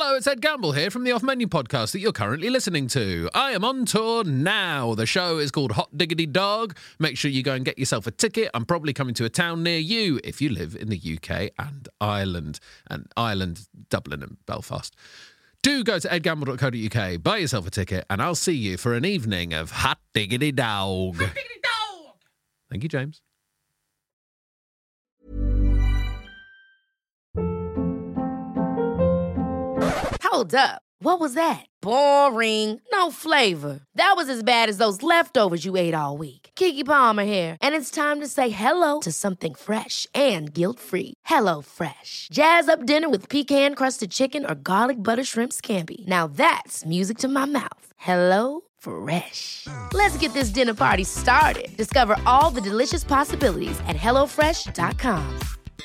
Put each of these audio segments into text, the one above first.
Hello, it's Ed Gamble here from the Off Menu podcast that you're currently listening to. I am on tour now. The show is called Hot Diggity Dog. Make sure you go and get yourself a ticket. I'm probably coming to a town near you if you live in the UK and Ireland, Dublin and Belfast. Do go to edgamble.co.uk, buy yourself a ticket, and I'll see you for an evening of Hot Diggity Dog. Hot Diggity Dog! Thank you, James. Hold up. What was that? Boring. No flavor. That was as bad as those leftovers you ate all week. Keke Palmer here, and it's time to say hello to something fresh and guilt-free. Hello Fresh. Jazz up dinner with pecan-crusted chicken or garlic butter shrimp scampi. Now that's music to my mouth. Hello Fresh. Let's get this dinner party started. Discover all the delicious possibilities at hellofresh.com.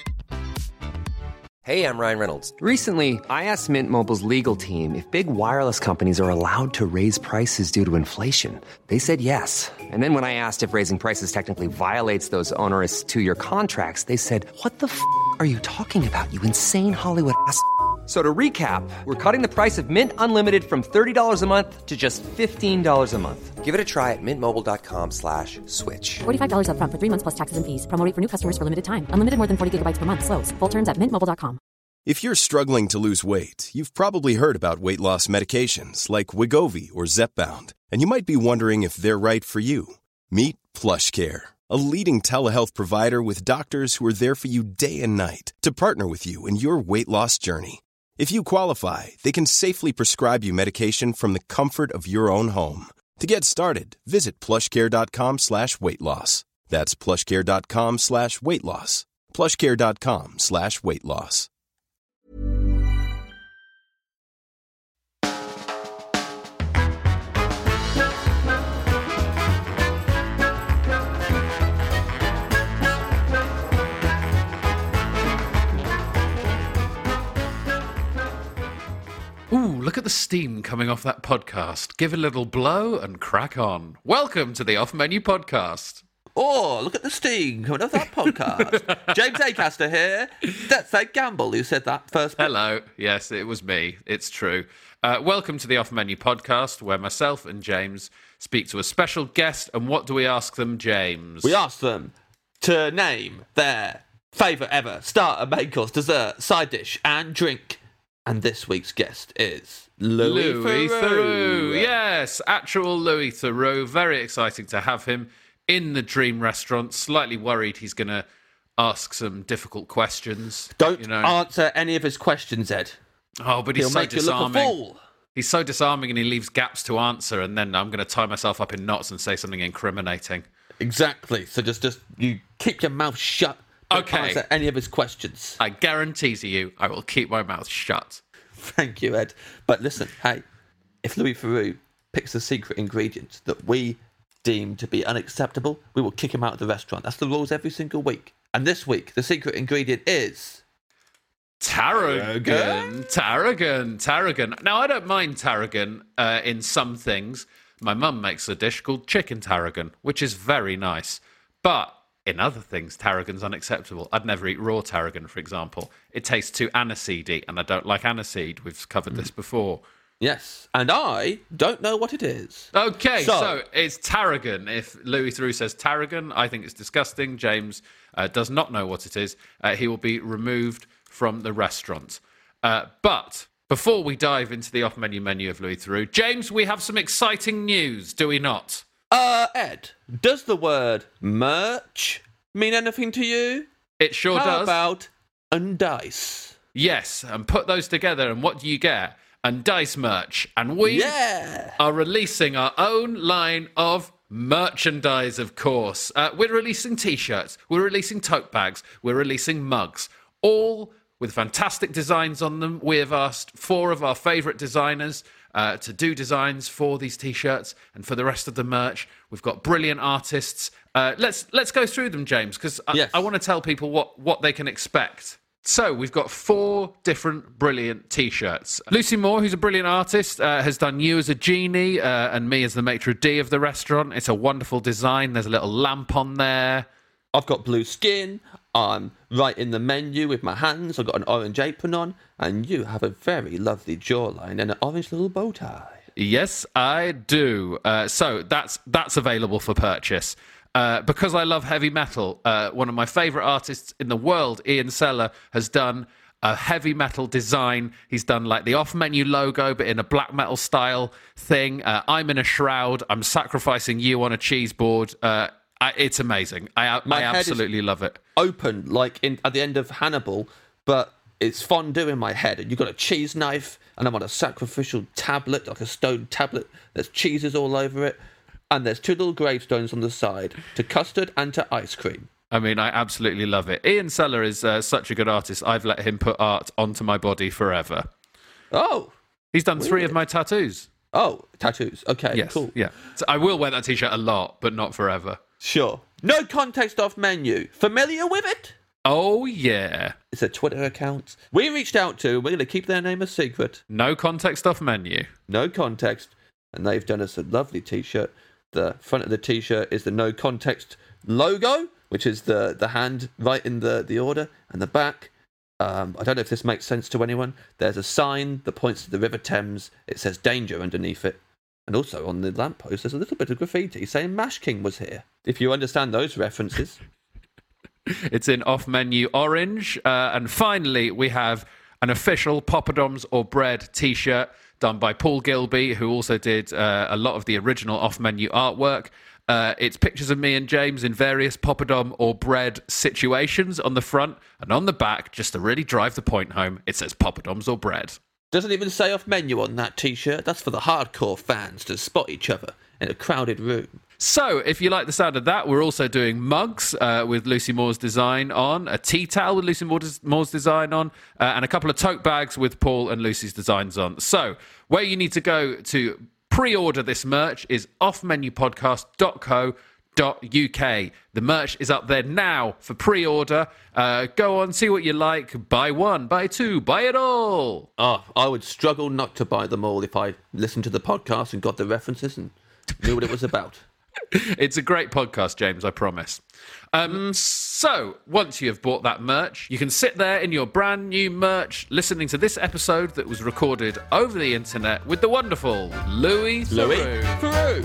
Hey, I'm Ryan Reynolds. Recently, I asked Mint Mobile's legal team if big wireless companies are allowed to raise prices due to inflation. They said yes. And then when I asked if raising prices technically violates those onerous two-year contracts, they said, what the f*** are you talking about, you insane Hollywood ass f- So to recap, we're cutting the price of Mint Unlimited from $30 a month to just $15 a month. Give it a try at mintmobile.com/switch. $45 up front for 3 months plus taxes and fees. Promo rate for new customers for limited time. Unlimited more than 40 gigabytes per month. Slows full terms at mintmobile.com. If you're struggling to lose weight, you've probably heard about weight loss medications like Wegovy or Zepbound, and you might be wondering if they're right for you. Meet PlushCare, a leading telehealth provider with doctors who are there for you day and night to partner with you in your weight loss journey. If you qualify, they can safely prescribe you medication from the comfort of your own home. To get started, visit plushcare.com/weightloss. That's plushcare.com/weightloss. plushcare.com/weightloss. Ooh, look at the steam coming off that podcast. Give a little blow and crack on. Welcome to the Off Menu podcast. Oh, look at the steam coming off that podcast. James Acaster here. That's Ed Gamble who said that first bit. Hello. Yes, it was me. It's true. Welcome to the Off Menu podcast, where myself and James speak to a special guest. And what do we ask them, James? We asked them to name their favourite ever starter, main course, dessert, side dish and drink. And this week's guest is Louis Theroux. Yes, actual Louis Theroux. Very exciting to have him in the Dream Restaurant. Slightly worried he's going to ask some difficult questions. Don't answer any of his questions, Ed. Oh, but he's He'll so make you look a disarming. fool. He's so disarming and he leaves gaps to answer, and then I'm going to tie myself up in knots and say something incriminating. Exactly. So just you keep your mouth shut. Don't Okay. answer any of his questions. I guarantee to you, I will keep my mouth shut. Thank you, Ed. But listen, hey, if Louis Theroux picks a secret ingredient that we deem to be unacceptable, we will kick him out of the restaurant. That's the rules every single week. And this week, the secret ingredient is Tarragon. Now, I don't mind tarragon in some things. My mum makes a dish called chicken tarragon, which is very nice. But in other things, tarragon's unacceptable. I'd never eat raw tarragon, for example. It tastes too aniseedy, and I don't like aniseed. We've covered this before. Yes, and I don't know what it is. Okay, so it's tarragon. If Louis Theroux says tarragon, I think it's disgusting. James does not know what it is. He will be removed from the restaurant. But before we dive into the off-menu menu of Louis Theroux, James, we have some exciting news, do we not? Ed, does the word merch mean anything to you? It sure How does. about undice? Yes, and put those together, and what do you get? Undice merch. And we are releasing our own line of merchandise, of course. We're releasing T-shirts, we're releasing tote bags, we're releasing mugs, all with fantastic designs on them. We have asked 4 of our favourite designers to do designs for these T-shirts and for the rest of the merch. We've got brilliant artists. Let's go through them, James, because I want to tell people what they can expect. So we've got 4 different brilliant T-shirts. Lucy Moore, who's a brilliant artist, has done you as a genie and me as the maitre d' of the restaurant. It's a wonderful design. There's a little lamp on there. I've got blue skin. I'm right in the menu with my hands. I've got an orange apron on. And you have a very lovely jawline and an orange little bow tie. Yes, I do. So that's available for purchase. Because I love heavy metal, one of my favourite artists in the world, Ian Seller, has done a heavy metal design. He's done like the off-menu logo, but in a black metal style thing. I'm in a shroud. I'm sacrificing you on a cheese board. It's amazing. I absolutely love it. Open, like at the end of Hannibal, but it's fondue in my head. And you've got a cheese knife, and I'm on a sacrificial tablet, like a stone tablet. There's cheeses all over it. And there's 2 little gravestones on the side, to custard and to ice cream. I mean, I absolutely love it. Ian Seller is such a good artist. I've let him put art onto my body forever. Oh. He's done 3 of my tattoos. Oh, tattoos. Okay, yes, cool. Yeah. So I will wear that T-shirt a lot, but not forever. Sure. No context off menu. Familiar with it? Oh, yeah. It's a Twitter account we reached out to. We're going to keep their name a secret. No context off menu. No context. And they've done us a lovely T-shirt. The front of the T-shirt is the No Context logo, which is the hand right in the order. And the back, I don't know if this makes sense to anyone. There's a sign that points to the River Thames. It says danger underneath it. And also on the lamppost, there's a little bit of graffiti saying Mash King was here. If you understand those references. It's in off-menu orange. And finally, we have an official Poppadoms or Bread T-shirt done by Paul Gilby, who also did a lot of the original off-menu artwork. It's pictures of me and James in various Poppadom or Bread situations on the front, and on the back, just to really drive the point home, it says Poppadoms or Bread. Doesn't even say off menu on that T-shirt. That's for the hardcore fans to spot each other in a crowded room. So, if you like the sound of that, we're also doing mugs with Lucy Moore's design on, a tea towel with Lucy Moore's design on, and a couple of tote bags with Paul and Lucy's designs on. So, where you need to go to pre-order this merch is offmenupodcast.co.uk. The merch is up there now for pre-order. Go on, see what you like. Buy one, buy two, buy it all. Oh, I would struggle not to buy them all if I listened to the podcast and got the references and knew what it was about. It's a great podcast, James, I promise. So, once you have bought that merch, you can sit there in your brand new merch listening to this episode that was recorded over the internet with the wonderful Louis Theroux.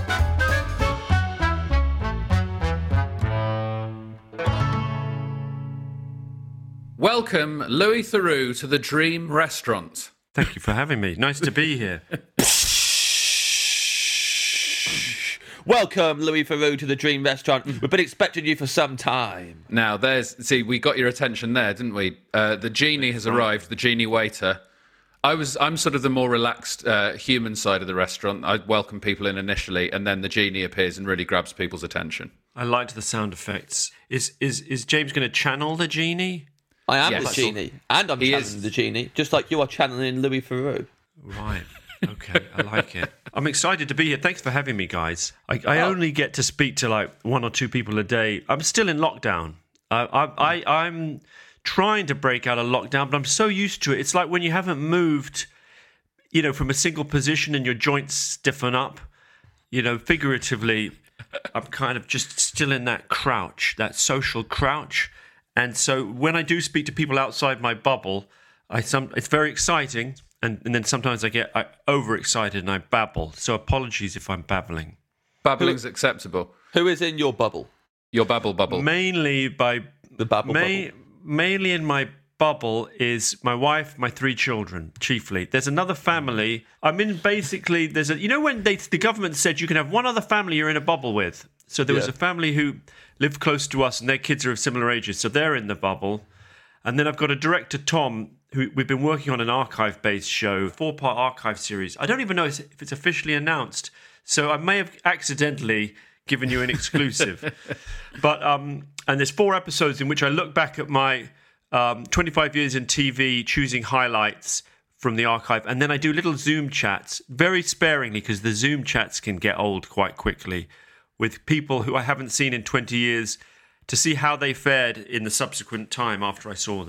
Welcome, Louis Theroux, to the Dream Restaurant. Thank you for having me. Nice to be here. Welcome, Louis Theroux, to the Dream Restaurant. We've been expecting you for some time. Now, we got your attention there, didn't we? The genie has arrived, the genie waiter. I'm sort of the more relaxed human side of the restaurant. I welcome people in initially, and then the genie appears and really grabs people's attention. I liked the sound effects. Is James going to channel the genie? I am the genie, and I'm channeling the genie, just like you are channeling Louis Theroux. Right. Okay, I like it. I'm excited to be here. Thanks for having me, guys. I only get to speak to like 1 or 2 people a day. I'm still in lockdown. I'm trying to break out of lockdown, but I'm so used to it. It's like when you haven't moved, from a single position and your joints stiffen up. Figuratively, I'm kind of just still in that crouch, that social crouch. And so when I do speak to people outside my bubble, it's very exciting. And then sometimes I get overexcited and I babble. So apologies if I'm babbling. Babbling's acceptable. Who is in your bubble? Your bubble. Mainly by the bubble. Mainly in my bubble is my wife, my 3 children, chiefly. There's another family. I'm in basically, when the government said you can have one other family you're in a bubble with. So there was a family who lived close to us and their kids are of similar ages. So they're in the bubble. And then I've got a director, Tom, who we've been working on an archive-based show, 4-part archive series. I don't even know if it's officially announced, so I may have accidentally given you an exclusive. But and there's 4 episodes in which I look back at my 25 years in TV, choosing highlights from the archive, and then I do little Zoom chats, very sparingly, because the Zoom chats can get old quite quickly, with people who I haven't seen in 20 years, to see how they fared in the subsequent time after I saw them.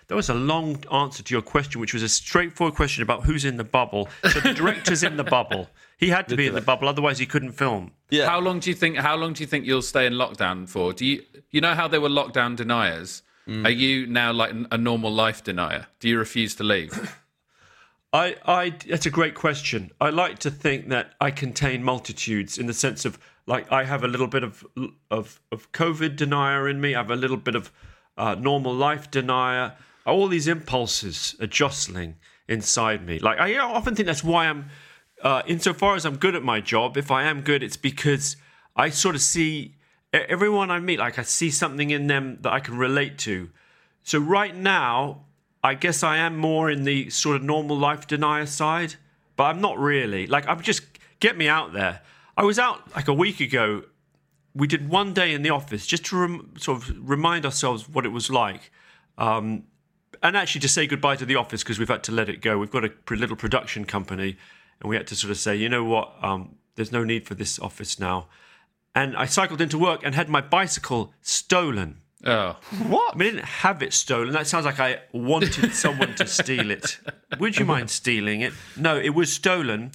That was a long answer to your question, which was a straightforward question about who's in the bubble. So the director's in the bubble. He had to be in the bubble, otherwise he couldn't film. Yeah. How long do you think you'll stay in lockdown for? Do you know how there were lockdown deniers? Are you now like a normal life denier? Do you refuse to leave? That's a great question. I like to think that I contain multitudes in the sense of, like, I have a little bit of COVID denier in me. I have a little bit of normal life denier. All these impulses are jostling inside me. Like, I often think that's why I'm, insofar as I'm good at my job, if I am good, it's because I sort of see everyone I meet, like I see something in them that I can relate to. So right now, I guess I am more in the sort of normal life denier side, but I'm not really. Like, I'm just, get me out there. I was out like a week ago. We did one day in the office just to sort of remind ourselves what it was like. And actually to say goodbye to the office because we've had to let it go. We've got a little production company and we had to sort of say, you know what, there's no need for this office now. And I cycled into work and had my bicycle stolen. Oh. What? I mean, I didn't have it stolen. That sounds like I wanted someone to steal it. Would you mind stealing it? No, it was stolen.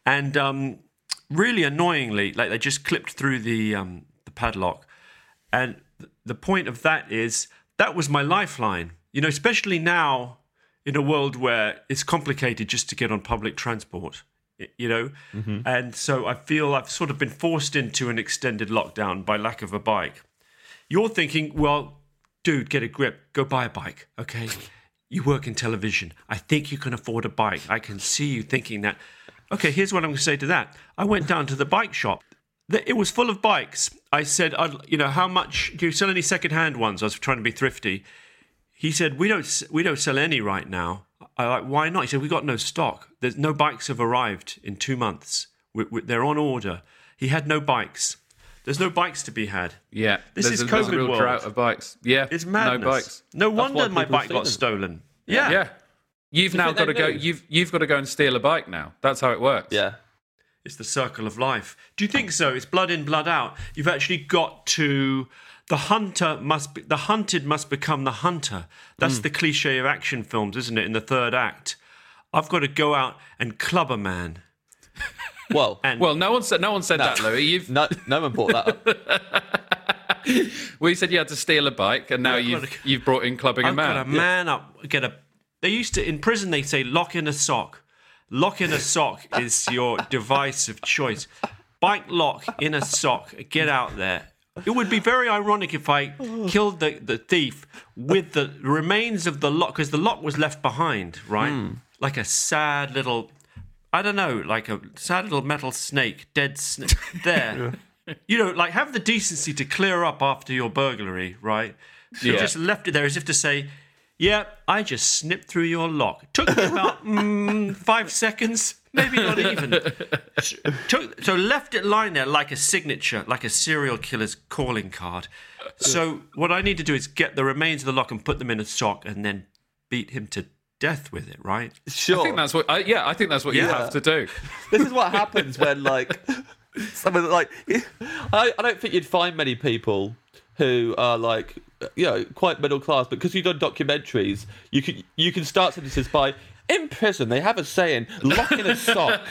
And really annoyingly, like they just clipped through the padlock. And the point of that is, that was my lifeline. You know, especially now in a world where it's complicated just to get on public transport, you know? Mm-hmm. And so I feel I've sort of been forced into an extended lockdown by lack of a bike. You're thinking, well, dude, get a grip. Go buy a bike, okay? You work in television. I think you can afford a bike. I can see you thinking that. Okay, here's what I'm going to say to that. I went down to the bike shop. It was full of bikes. I said, you know, how much do you sell any second-hand ones? I was trying to be thrifty. He said, we don't sell any right now. I like, why not? He said, we got no stock. There's no bikes have arrived in 2 months. They're on order. He had no bikes. There's no bikes to be had. Yeah, this is COVID there's a real world. drought of bikes. Yeah, it's madness. No bikes. No wonder my bike got stolen. Yeah. You've now got to go. You've got to go and steal a bike now. That's how it works. Yeah. It's the circle of life. Do you think so? It's blood in, blood out. You've actually got to. The hunted must become the hunter. That's the cliche of action films, isn't it? In the third act, I've got to go out and club a man. Well, no one said that, Louis. No one brought that up. Well, you said you had to steal a bike, and now you've brought in clubbing a man. I've got a man up. They used to in prison. They say lock in a sock. Lock in a sock is your device of choice. Bike lock in a sock. Get out there. It would be very ironic if I killed the thief with the remains of the lock, because the lock was left behind, right? Like a sad little. I don't know, like a sad little metal snake, dead snake, there. You know, like have the decency to clear up after your burglary, right? You just left it there as if to say, yeah, I just snipped through your lock. It took me about 5 seconds, maybe not even. So left it lying there like a signature, like a serial killer's calling card. So what I need to do is get the remains of the lock and put them in a sock and then beat him to death with it, right? Sure. I think that's what. I think that's what you have to do. This is what happens when, like, someone like. I don't think you'd find many people who are like, you know, quite middle class, but because you've done documentaries, you can start sentences by in prison. They have a saying, "Lock in a sock."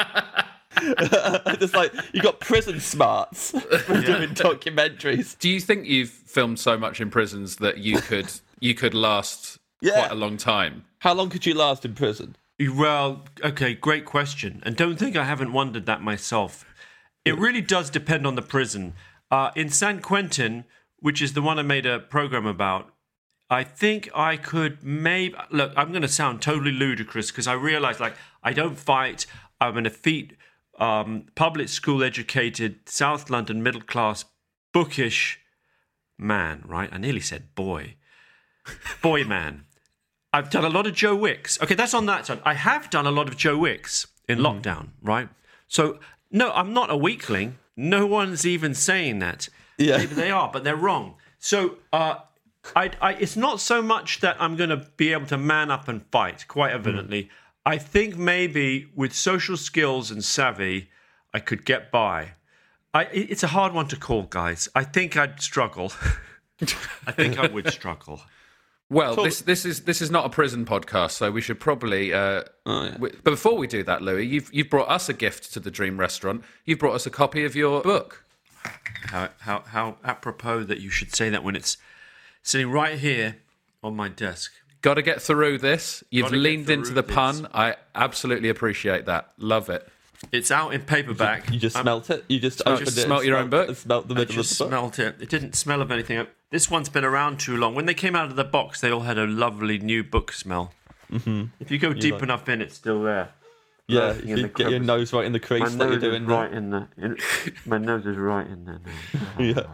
Just like you got prison smarts from doing documentaries. Do you think you've filmed so much in prisons that you could last quite a long time? How long could you last in prison? Well, okay, great question. And don't think I haven't wondered that myself. It really does depend on the prison. In San Quentin, which is the one I made a program about, I think I could maybe... Look, I'm going to sound totally ludicrous because I realise, like, I don't fight. I'm an effete, public school educated, South London, middle class, bookish man, right? I nearly said boy. Boy man. I've done a lot of Joe Wicks. Okay, that's on that side. I have done a lot of Joe Wicks in lockdown, right? So, no, I'm not a weakling. No one's even saying that. Yeah. Maybe they are, but they're wrong. So, it's not so much that I'm going to be able to man up and fight, quite evidently. I think maybe with social skills and savvy, I could get by. It's a hard one to call, guys. I think I'd struggle. I think I would struggle. Well, this is not a prison podcast, so we should probably. But before we do that, Louis, you've brought us a gift to the Dream Restaurant. You've brought us a copy of your book. How apropos that you should say that when it's sitting right here on my desk. Got to get through this. You've leaned into the pun. I absolutely appreciate that. Love it. It's out in paperback. You just smelt it? You just opened it? Smelt your own book? Smelt the middle of the book? I just smelt it. It didn't smell of anything. This one's been around too long. When they came out of the box, they all had a lovely new book smell. Mm-hmm. If you go deep enough in, it's still there. Yeah, if you get your nose right in the crease that you're doing right in the. My nose is right in there now.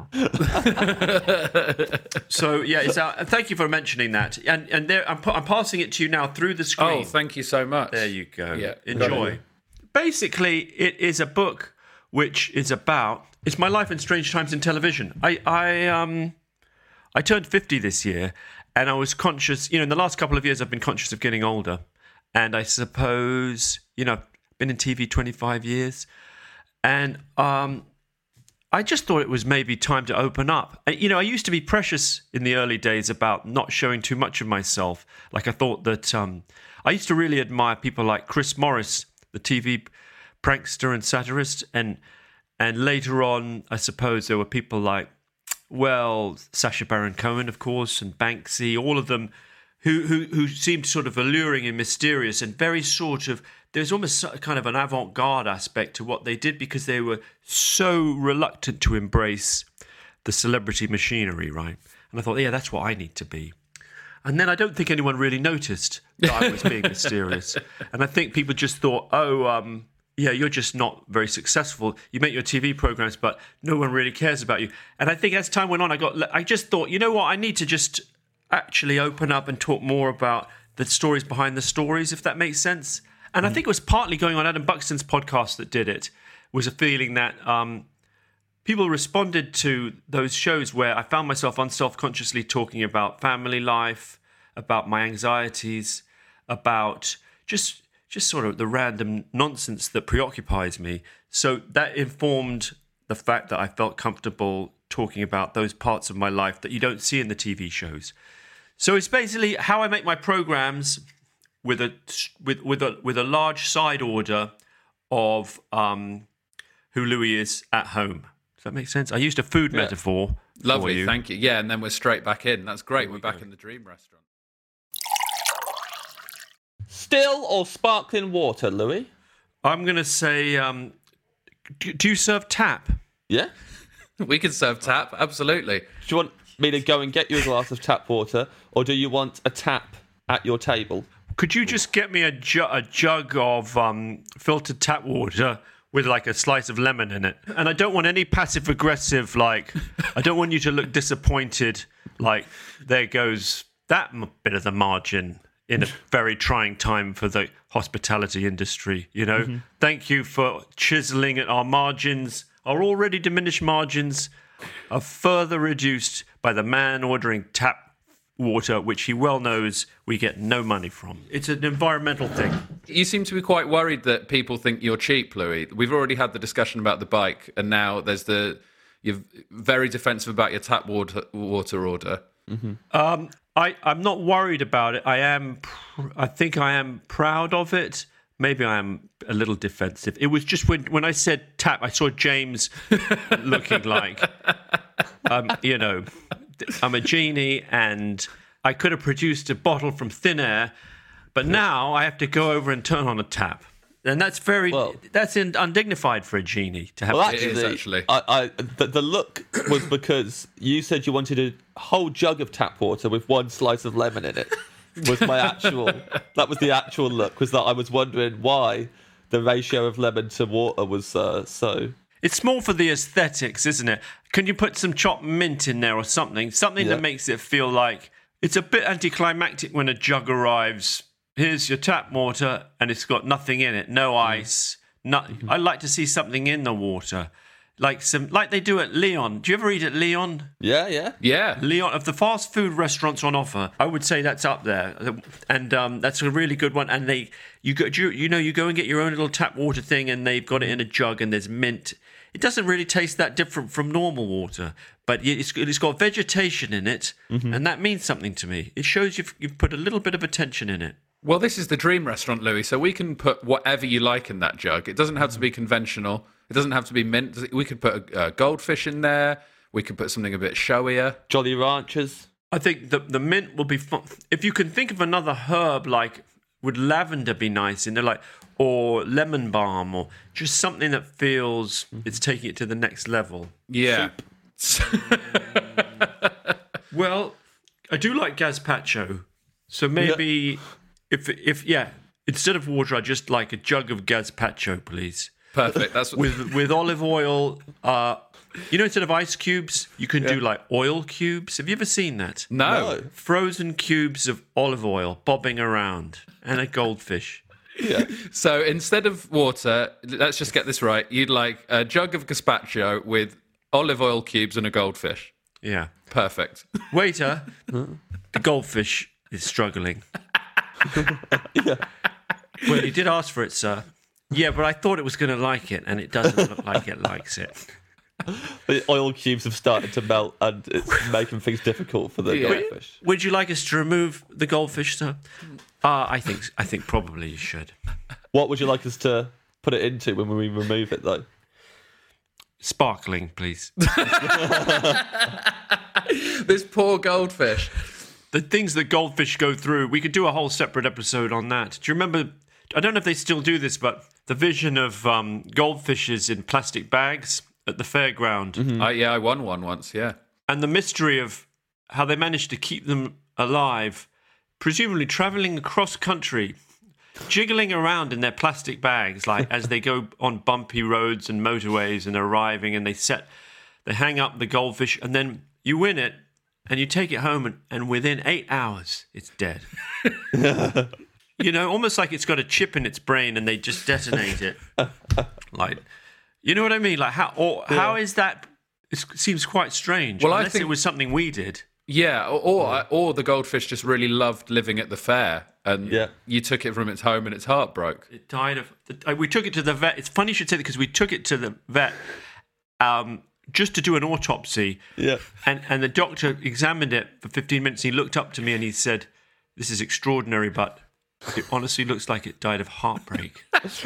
Yeah. So yeah, it's out. Thank you for mentioning that. And there, I'm passing it to you now through the screen. Oh, thank you so much. There you go. Yeah, enjoy. Basically, it is a book which is about. It's my life in strange times in television. I turned 50 this year, and I was conscious. In the last couple of years, I've been conscious of getting older, and I suppose I've been in TV 25 years, and I just thought it was maybe time to open up. I used to be precious in the early days about not showing too much of myself. Like I thought that I used to really admire people like Chris Morris, the TV prankster and satirist, and later on, I suppose there were people like, Sacha Baron Cohen, of course, and Banksy, all of them who seemed sort of alluring and mysterious and very sort of. There's almost kind of an avant-garde aspect to what they did because they were so reluctant to embrace the celebrity machinery, right? And I thought, yeah, that's what I need to be. And then I don't think anyone really noticed that I was being mysterious. And I think people just thought, yeah, you're just not very successful. You make your TV programs, but no one really cares about you. And I think as time went on, I just thought, you know what? I need to just actually open up and talk more about the stories behind the stories, if that makes sense. And I think it was partly going on Adam Buxton's podcast that did it, was a feeling that people responded to those shows where I found myself unself-consciously talking about family life, about my anxieties, about just sort of the random nonsense that preoccupies me. So that informed the fact that I felt comfortable talking about those parts of my life that you don't see in the TV shows. So it's basically how I make my programs with a large side order of who Louis is at home. Does that make sense? I used a food metaphor. Lovely, for you. Thank you. Yeah, and then we're straight back in. That's great. We're back in the Dream Restaurant. Still or sparkling water, Louis? I'm going to say, do you serve tap? Yeah. We can serve tap, absolutely. Do you want me to go and get you a glass of tap water, or do you want a tap at your table? Could you just get me a jug of filtered tap water with like a slice of lemon in it? And I don't want any passive-aggressive, like, I don't want you to look disappointed, like, there goes that bit of the margin in a very trying time for the hospitality industry, Mm-hmm. Thank you for chiseling at our margins. Our already diminished margins are further reduced by the man ordering tap water, which he well knows we get no money from. It's an environmental thing. You seem to be quite worried that people think you're cheap, Louis. We've already had the discussion about the bike, and now there's you're very defensive about your tap water order. Mm-hmm. I'm not worried about it. I think I am proud of it. Maybe I am a little defensive. It was just when I said tap, I saw James looking like, I'm a genie and I could have produced a bottle from thin air, but now I have to go over and turn on a tap. And that's undignified for a genie to have. Well, actually, the look was because you said you wanted a whole jug of tap water with one slice of lemon in it. That was the actual look. Was that I was wondering why the ratio of lemon to water was so. It's more for the aesthetics, isn't it? Can you put some chopped mint in there or something? Something that makes it feel like it's a bit anticlimactic when a jug arrives. Here's your tap water, and it's got nothing in it, no ice. I like to see something in the water, like they do at Leon. Do you ever eat at Leon? Yeah. Leon, of the fast food restaurants on offer, I would say that's up there, and that's a really good one. And you go and get your own little tap water thing, and they've got it in a jug, and there's mint. it doesn't really taste that different from normal water, but it's got vegetation in it, and that means something to me. It shows you've put a little bit of attention in it. Well, this is the dream restaurant, Louis, so we can put whatever you like in that jug. It doesn't have to be conventional. It doesn't have to be mint. We could put a goldfish in there. We could put something a bit showier. Jolly Ranchers. I think the mint will be fun. If you can think of another herb, like would lavender be nice in there, like, or lemon balm, or just something that feels it's taking it to the next level. Yeah. Well, I do like gazpacho, so maybe if instead of water, I just like a jug of gazpacho, please. Perfect. That's what... with olive oil. Instead of ice cubes, you can do like oil cubes. Have you ever seen that? No. Frozen cubes of olive oil bobbing around, and a goldfish. Yeah. So instead of water, let's just get this right. You'd like a jug of gazpacho with olive oil cubes and a goldfish. Yeah. Perfect. Waiter, the goldfish is struggling. Well, you did ask for it, sir. Yeah, but I thought it was going to like it, and it doesn't look like it likes it. The oil cubes have started to melt, and it's making things difficult for the goldfish. Would you like us to remove the goldfish, sir? I think probably you should. What would you like us to put it into when we remove it, though? Sparkling, please. This poor goldfish. The things that goldfish go through, we could do a whole separate episode on that. Do you remember, I don't know if they still do this, but the vision of goldfishes in plastic bags at the fairground. Mm-hmm. I won one once, yeah. And the mystery of how they managed to keep them alive, presumably travelling across country, jiggling around in their plastic bags, like as they go on bumpy roads and motorways and arriving, and they hang up the goldfish, and then you win it, and you take it home, and within 8 hours, it's dead. Almost like it's got a chip in its brain, and they just detonate it. Like, you know what I mean? Like, how is that? It seems quite strange. Well, unless I think it was something we did. Yeah, or the goldfish just really loved living at the fair, and you took it from its home and its heart broke. It died of... we took it to the vet. It's funny you should say that, because we took it to the vet just to do an autopsy. Yeah. And the doctor examined it for 15 minutes. He looked up to me and he said, "This is extraordinary, but it honestly looks like it died of heartbreak."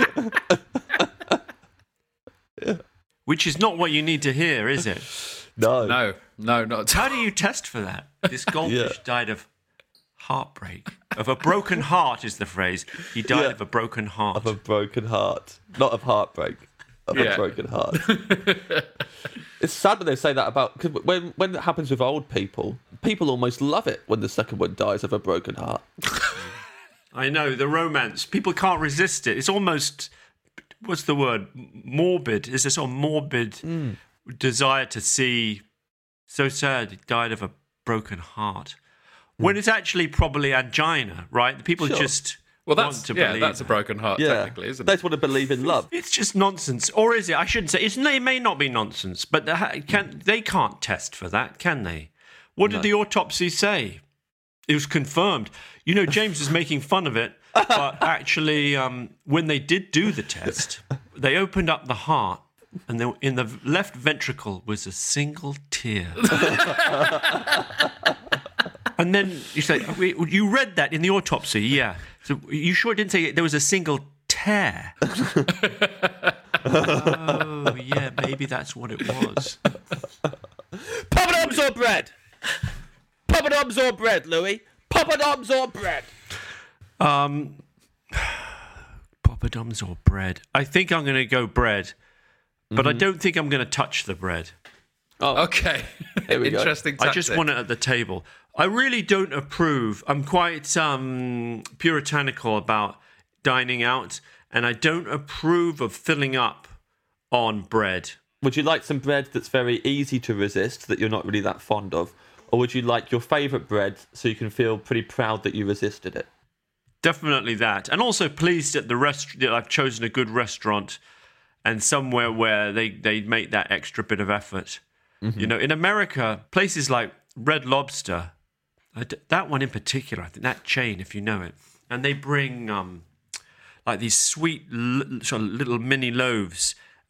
Yeah. Which is not what you need to hear, is it? No, not. How do you test for that? This goldfish died of heartbreak. Of a broken heart is the phrase. He died of a broken heart. Of a broken heart. Not of heartbreak. Of a broken heart. It's sad when they say that about... Because when it happens with old people, people almost love it when the second one dies of a broken heart. I know, the romance. People can't resist it. It's almost... What's the word? Morbid. Is this sort of morbid desire to see? So sad, he died of a broken heart. When it's actually probably angina, right? The people just want to believe. That's a broken heart, technically, isn't it? They just want to believe in love. It's just nonsense, or is it? I shouldn't say. It may not be nonsense, but they can't test for that, can they? What did the autopsy say? It was confirmed. James is making fun of it. But actually, when they did do the test, they opened up the heart, and in the left ventricle was a single tear. And then you say, "You read that in the autopsy?" Yeah. So you sure it didn't say there was a single tear? Oh, yeah, maybe that's what it was. Poppadoms or bread? Poppadoms or bread, Louis? Poppadoms or bread? Poppadoms or bread? I think I'm going to go bread, but I don't think I'm going to touch the bread. Oh, okay. Interesting tactic. I just want it at the table. I really don't approve. I'm quite puritanical about dining out, and I don't approve of filling up on bread. Would you like some bread that's very easy to resist, that you're not really that fond of? Or would you like your favourite bread so you can feel pretty proud that you resisted it? Definitely that. And also pleased that that I've chosen a good restaurant and somewhere where they make that extra bit of effort. Mm-hmm. In America, places like Red Lobster, that one in particular, I think that chain, if you know it, and they bring like these sweet sort of little mini loaves,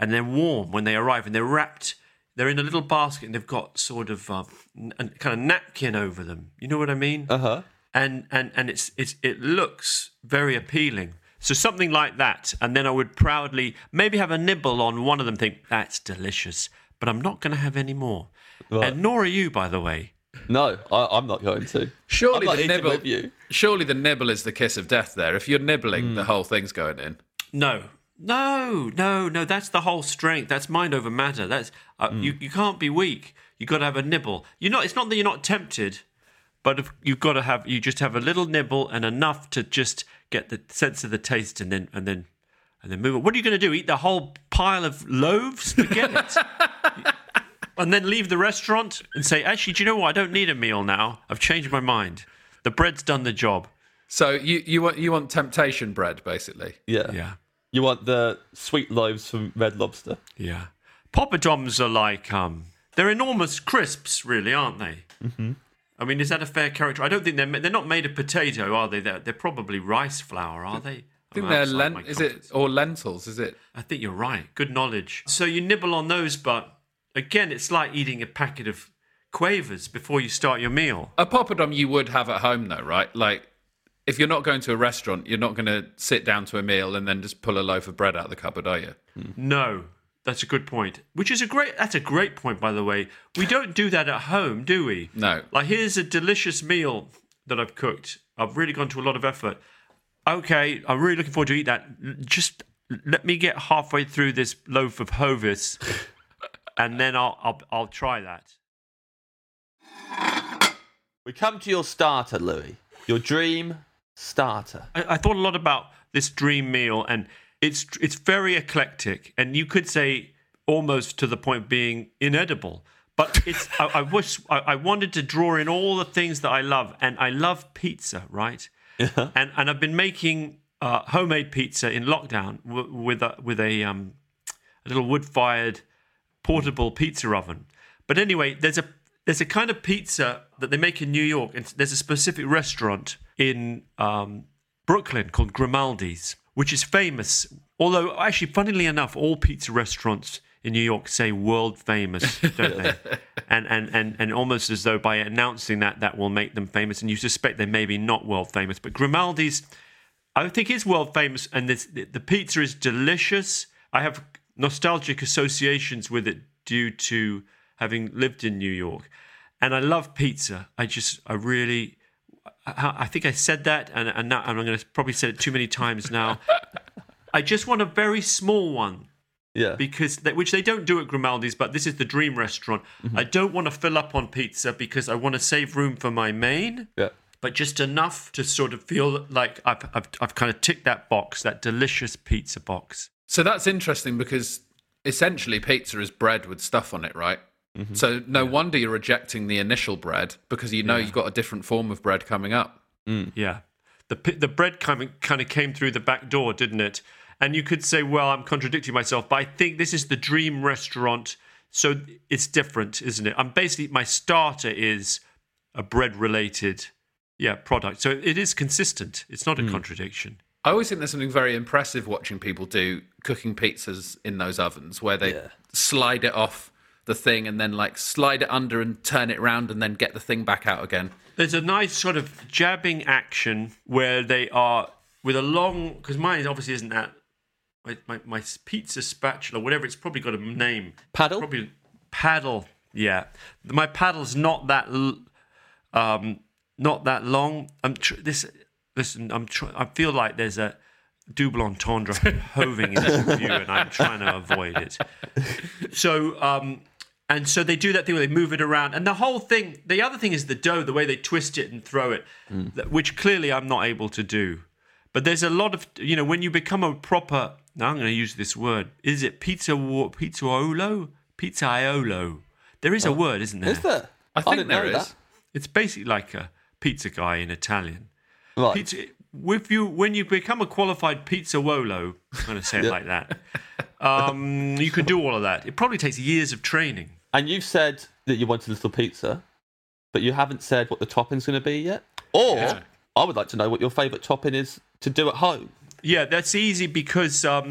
and they're warm when they arrive, and they're wrapped. They're in a little basket, and they've got sort of a kind of napkin over them. You know what I mean? And it looks very appealing. So something like that, and then I would proudly maybe have a nibble on one of them. Think that's delicious, but I'm not going to have any more. Right. And nor are you, by the way. No, I'm not going to. Surely I'm not the eating nibble. with you. Surely the nibble is the kiss of death. There, if you're nibbling, the whole thing's going in. No. That's the whole strength. That's mind over matter. That's you can't be weak. You got to have a nibble. It's not that you're not tempted, but if you've got to have. You just have a little nibble and enough to just get the sense of the taste, and then move on. What are you going to do? Eat the whole pile of loaves? Forget it. And then leave the restaurant and say, actually, do you know what? I don't need a meal now. I've changed my mind. The bread's done the job. So you want temptation bread, basically. Yeah. You want the sweet loaves from Red Lobster. Yeah. Poppadoms are like, they're enormous crisps, really, aren't they? Mm-hmm. I mean, is that a fair character? I don't think they're not made of potato, are they? They're probably rice flour, are they? I think they're lentils, is it? I think you're right. Good knowledge. So you nibble on those, but again, it's like eating a packet of Quavers before you start your meal. A poppadom you would have at home, though, right? Like, if you're not going to a restaurant, you're not going to sit down to a meal and then just pull a loaf of bread out of the cupboard, are you? No, that's a good point. That's a great point, by the way. We don't do that at home, do we? No. Like, here's a delicious meal that I've cooked. I've really gone to a lot of effort. Okay, I'm really looking forward to eat that. Just let me get halfway through this loaf of Hovis, and then I'll try that. We come to your starter, Louis. Your dream starter. I thought a lot about this dream meal, and it's very eclectic, and you could say almost to the point of being inedible. But I wanted to draw in all the things that I love, and I love pizza, right? Yeah. And I've been making homemade pizza in lockdown with a little wood-fired portable pizza oven. But anyway, there's a kind of pizza that they make in New York, and there's a specific restaurant in Brooklyn called Grimaldi's, which is famous. Although, actually, funnily enough, all pizza restaurants in New York say world famous, don't they? and almost as though by announcing that will make them famous, and you suspect they may be not world famous. But Grimaldi's, I think, is world famous, and the pizza is delicious. I have nostalgic associations with it due to having lived in New York. And I love pizza. I think I said that, and now I'm going to probably say it too many times now. I just want a very small one. Yeah. Which they don't do at Grimaldi's, but this is the dream restaurant. Mm-hmm. I don't want to fill up on pizza because I want to save room for my main. Yeah. But just enough to sort of feel like I've kind of ticked that box, that delicious pizza box. So that's interesting because essentially pizza is bread with stuff on it, right? Mm-hmm. So no wonder you're rejecting the initial bread because you know you've got a different form of bread coming up. Mm. Yeah. The bread kind of came through the back door, didn't it? And you could say, well, I'm contradicting myself, but I think this is the dream restaurant, so it's different, isn't it? My starter is a bread-related product. So it is consistent. It's not a contradiction. I always think there's something very impressive watching people do cooking pizzas in those ovens where they slide it off the thing and then like slide it under and turn it around and then get the thing back out again. There's a nice sort of jabbing action where they are with a long, because mine obviously isn't that, my pizza spatula, whatever, it's probably got a name. Paddle? Probably paddle, yeah. My paddle's not that long. I feel like there's a double entendre hoving in this view, and I'm trying to avoid it. So, and so they do that thing where they move it around, and the whole thing. The other thing is the dough, the way they twist it and throw it, which clearly I'm not able to do. But there's a lot of, when you become a proper. Now I'm going to use this word. Is it pizzaiolo? Pizzaiolo. There is a word, isn't there? Is there? I think there is. That. It's basically like a pizza guy in Italian. Right. When you become a qualified pizzaiolo, I'm going to say it like that, you can do all of that. It probably takes years of training. And you've said that you want a little pizza, but you haven't said what the topping's going to be yet. Or I would like to know what your favourite topping is to do at home. Yeah, that's easy because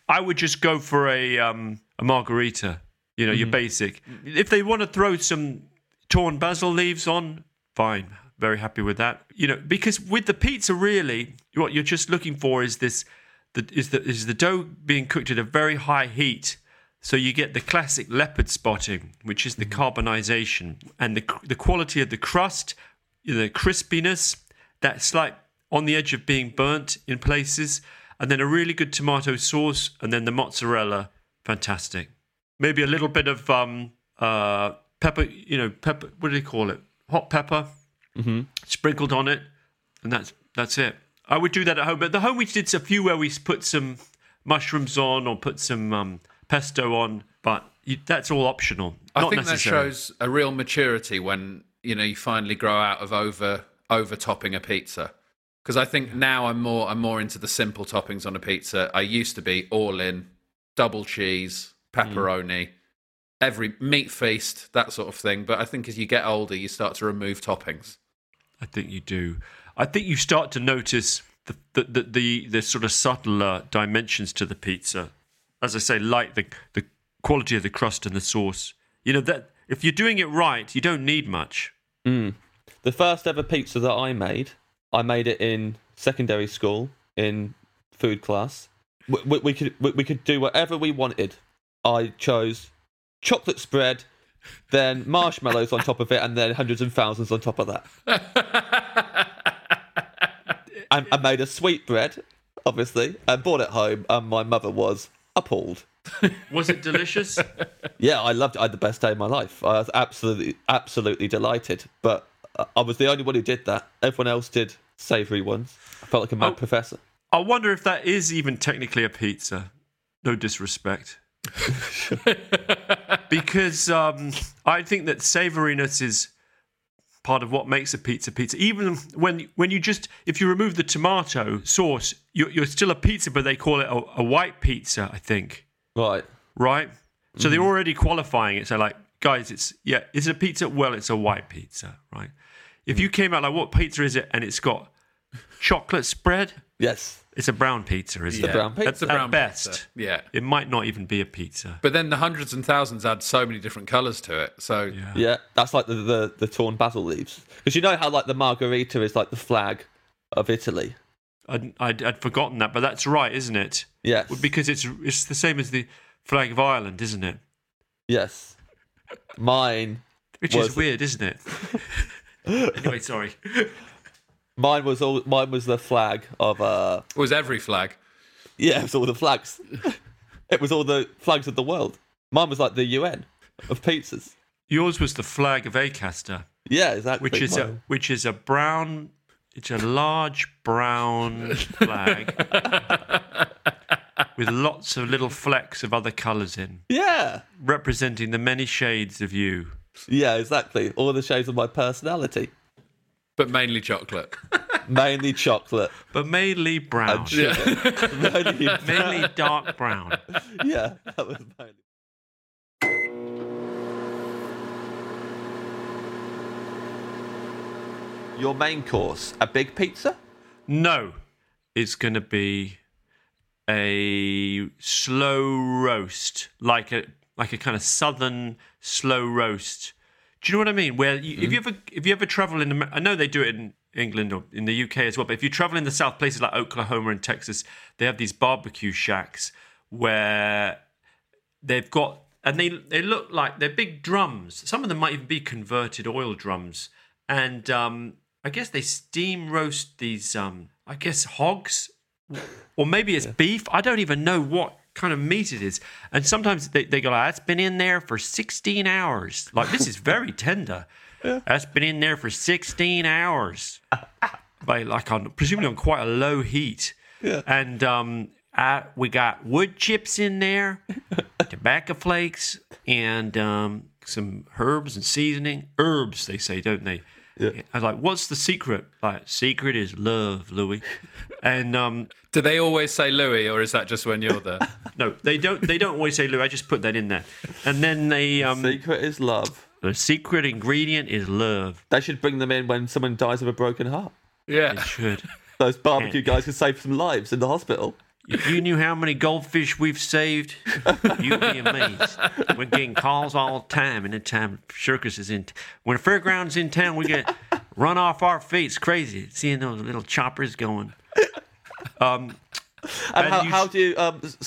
I would just go for a margarita. You know, your basic. If they want to throw some torn basil leaves on, fine. Very happy with that. You know, because with the pizza, really, what you're just looking for is the dough being cooked at a very high heat. So you get the classic leopard spotting, which is the carbonization, and the quality of the crust, the crispiness, that slight on the edge of being burnt in places, and then a really good tomato sauce, and then the mozzarella, fantastic. Maybe a little bit of pepper, pepper. What do they call it? Hot pepper, sprinkled on it, and that's it. I would do that at home. But at the home we did a few where we put some mushrooms on or put some pesto on, but that's all optional. I think that shows a real maturity when you finally grow out of over topping a pizza. Because I think now I'm more into the simple toppings on a pizza. I used to be all in, double cheese, pepperoni, every meat feast, that sort of thing. But I think as you get older, you start to remove toppings. I think you do. I think you start to notice the sort of subtler dimensions to the pizza. As I say, like the quality of the crust and the sauce. You know, that if you're doing it right, you don't need much. The first ever pizza that I made it in secondary school in food class. We could do whatever we wanted. I chose chocolate spread, then marshmallows on top of it, and then hundreds and thousands on top of that. I made a sweetbread, obviously, and brought it home, and my mother was appalled. Was it delicious? Yeah, I loved it. I had the best day of my life. I was absolutely delighted. But I was the only one who did that. Everyone else did savoury ones. I felt like a mad professor. I wonder if that is even technically a pizza. No disrespect. Because I think that savouriness is part of what makes a pizza pizza. Even when you just, if you remove the tomato sauce, you're still a pizza, but they call it a white pizza, I think. Right? So they're already qualifying it. So like, guys, is it a pizza? Well, it's a white pizza, right? If you came out like, what pizza is it? And it's got chocolate spread. Yes. It's a brown pizza, isn't it? It's a brown pizza. It's a brown best. pizza. Yeah. It might not even be a pizza. But then the hundreds and thousands add so many different colours to it. So yeah, that's like the torn basil leaves. Because you know how like the margarita is like the flag of Italy. I'd forgotten that, but that's right, isn't it? Yes. Because it's the same as the flag of Ireland, isn't it? Yes. Mine. Which is weird, isn't it? Anyway, sorry. Mine was the flag of It was every flag. Yeah, it was all the flags. It was all the flags of the world. Mine was like the UN of pizzas. Yours was the flag of Acaster. Yeah, exactly. Which is a brown. It's a large brown flag with lots of little flecks of other colours in. Yeah, representing the many shades of you. Yeah, exactly. All the shades of my personality. But mainly chocolate. Mainly chocolate. But mainly brown. Yeah. mainly dark brown. Yeah, that was mainly. Your main course, a big pizza? No. It's going to be a slow roast, like a kind of southern slow roast. Do you know what I mean? Where if you ever travel in, I know they do it in England or in the UK as well, but if you travel in the South, places like Oklahoma and Texas, they have these barbecue shacks where they've got, and they look like they're big drums. Some of them might even be converted oil drums, and I guess they steam roast these, I guess hogs, or maybe it's beef. I don't even know what kind of meat it is. And sometimes they go like, that's been in there for 16 hours. Like, this is very tender. That's been in there for 16 hours. Presumably on quite a low heat. Yeah. And we got wood chips in there, tobacco flakes, and some herbs and seasoning. Herbs, they say, don't they? Yeah. I was like, what's the secret? Like, secret is love, Louis. And do they always say Louis, or is that just when you're there? No, they don't. They don't always say Louis. I just put that in there. And then they secret is love. The secret ingredient is love. They should bring them in when someone dies of a broken heart. Yeah, they should. Those barbecue guys could save some lives in the hospital. If you knew how many goldfish we've saved, you'd be amazed. We're getting calls all the time, and the time circus is in. When the fairground's in town, we get run off our feet. It's crazy seeing those little choppers going. And how do you?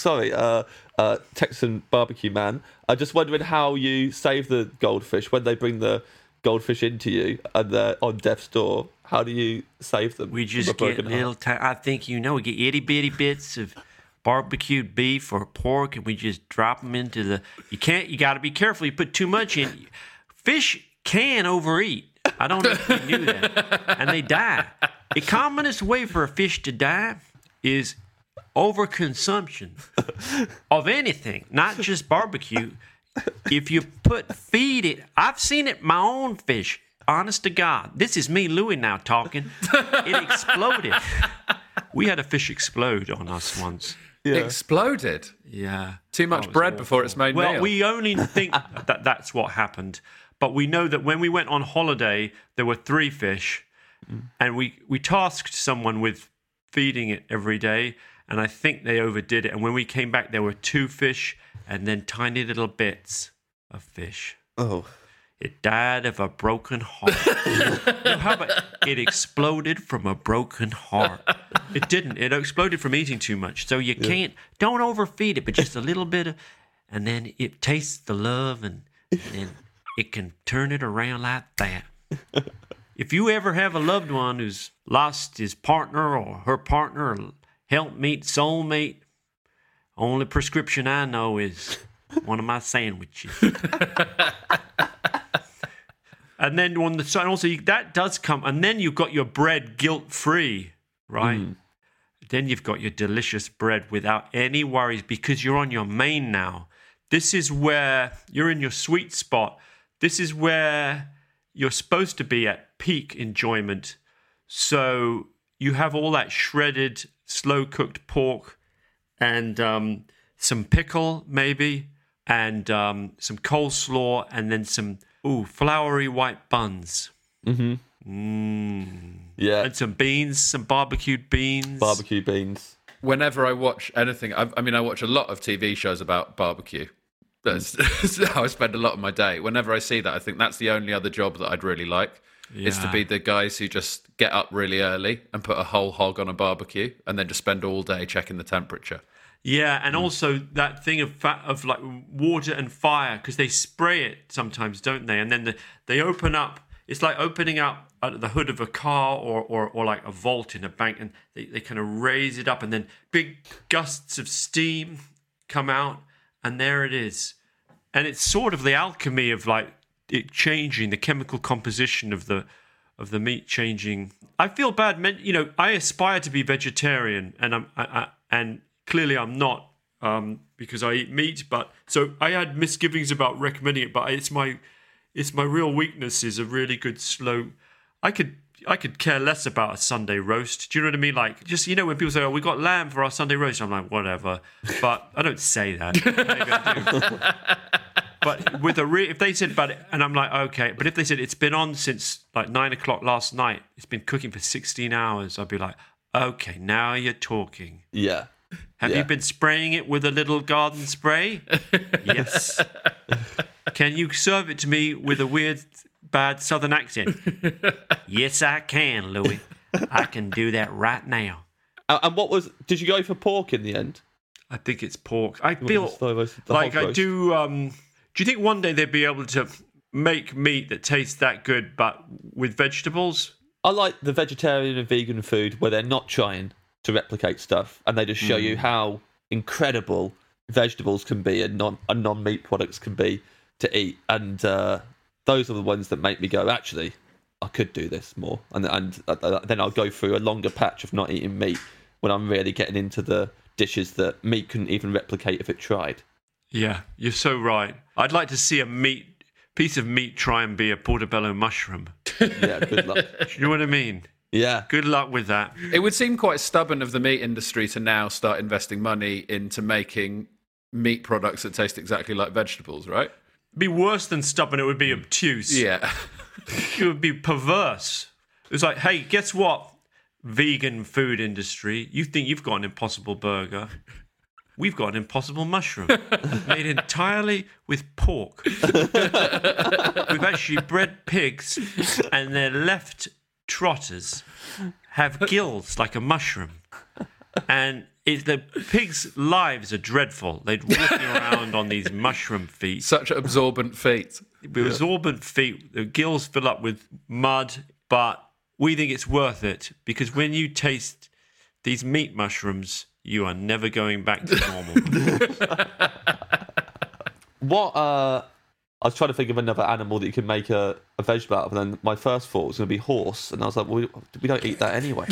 Texan barbecue man. I'm just wondering how you save the goldfish when they bring the goldfish into you and they're on death's door. How do you save them? We just get little. I think we get itty bitty bits of barbecued beef or pork, and we just drop them into the. You got to be careful. You put too much in. Fish can overeat. I don't know if you knew that, and they die. The commonest way for a fish to die is overconsumption of anything, not just barbecue. If you feed it, I've seen it, my own fish. Honest to God, this is me, Louie, now talking. It exploded. We had a fish explode on us once. Yeah. Exploded? Yeah. Too much bread before it's made meal. Well, we only think that that's what happened. But we know that when we went on holiday, there were 3 fish. And we tasked someone with feeding it every day. And I think they overdid it. And when we came back, there were 2 fish and then tiny little bits of fish. Oh. It died of a broken heart. How about it exploded from a broken heart? It didn't. It exploded from eating too much. So you can't, don't overfeed it, but just a little bit of, and then it tastes the love and it can turn it around like that. If you ever have a loved one who's lost his partner or her partner, or helpmate, soulmate, only prescription I know is one of my sandwiches. And then on the side, also that does come, and then you've got your bread guilt-free, right? Then you've got your delicious bread without any worries because you're on your main now. This is where you're in your sweet spot. This is where you're supposed to be at peak enjoyment. So you have all that shredded, slow-cooked pork and some pickle, maybe, and some coleslaw, and then some floury white buns. Yeah. And some beans, some barbecued beans. Barbecue beans. Whenever I watch anything, I watch a lot of TV shows about barbecue. That's how I spend a lot of my day. Whenever I see that, I think that's the only other job that I'd really like. Is to be the guys who just get up really early and put a whole hog on a barbecue and then just spend all day checking the temperature. Yeah, and also that thing of like water and fire, because they spray it sometimes, don't they? And then they open up. It's like opening up the hood of a car or like a vault in a bank, and they kind of raise it up, and then big gusts of steam come out, and there it is. And it's sort of the alchemy of like it changing, the chemical composition of the meat changing. I feel bad, I aspire to be vegetarian, and clearly I'm not, because I eat meat. But so I had misgivings about recommending it. But it's my real weakness is a really good slow. I could care less about a Sunday roast. Do you know what I mean? Like, just when people say, "Oh, we got lamb for our Sunday roast," I'm like, whatever. But I don't say that. Maybe I do. But with if they said about it, and I'm like, okay. But if they said it's been on since like 9 o'clock last night, it's been cooking for 16 hours, I'd be like, okay, now you're talking. Yeah. Have you been spraying it with a little garden spray? Yes. Can you serve it to me with a weird, bad southern accent? Yes, I can, Louis. I can do that right now. And did you go for pork in the end? I think it's pork. I feel like I do. Do you think one day they'd be able to make meat that tastes that good, but with vegetables? I like the vegetarian and vegan food where they're not trying to replicate stuff, and they just show you how incredible vegetables can be and non-meat products can be to eat. And those are the ones that make me go, actually, I could do this more. And then I'll go through a longer patch of not eating meat when I'm really getting into the dishes that meat couldn't even replicate if it tried. Yeah, you're so right. I'd like to see a piece of meat try and be a portobello mushroom. Yeah, good luck. You know what I mean? Yeah. Good luck with that. It would seem quite stubborn of the meat industry to now start investing money into making meat products that taste exactly like vegetables, right? It'd be worse than stubborn. It would be obtuse. Yeah. It would be perverse. It was like, hey, guess what? vegan food industry, you think you've got an impossible burger. We've got an impossible mushroom made entirely with pork. We've actually bred pigs, and their left trotters have gills like a mushroom. And the pigs' lives are dreadful. They're walking around on these mushroom feet. Such absorbent feet. With absorbent feet, the gills fill up with mud, but we think it's worth it because when you taste these meat mushrooms, you are never going back to normal. I was trying to think of another animal that you can make a vegetable out of, and then my first thought was going to be horse, and I was like, well, we don't eat that anyway.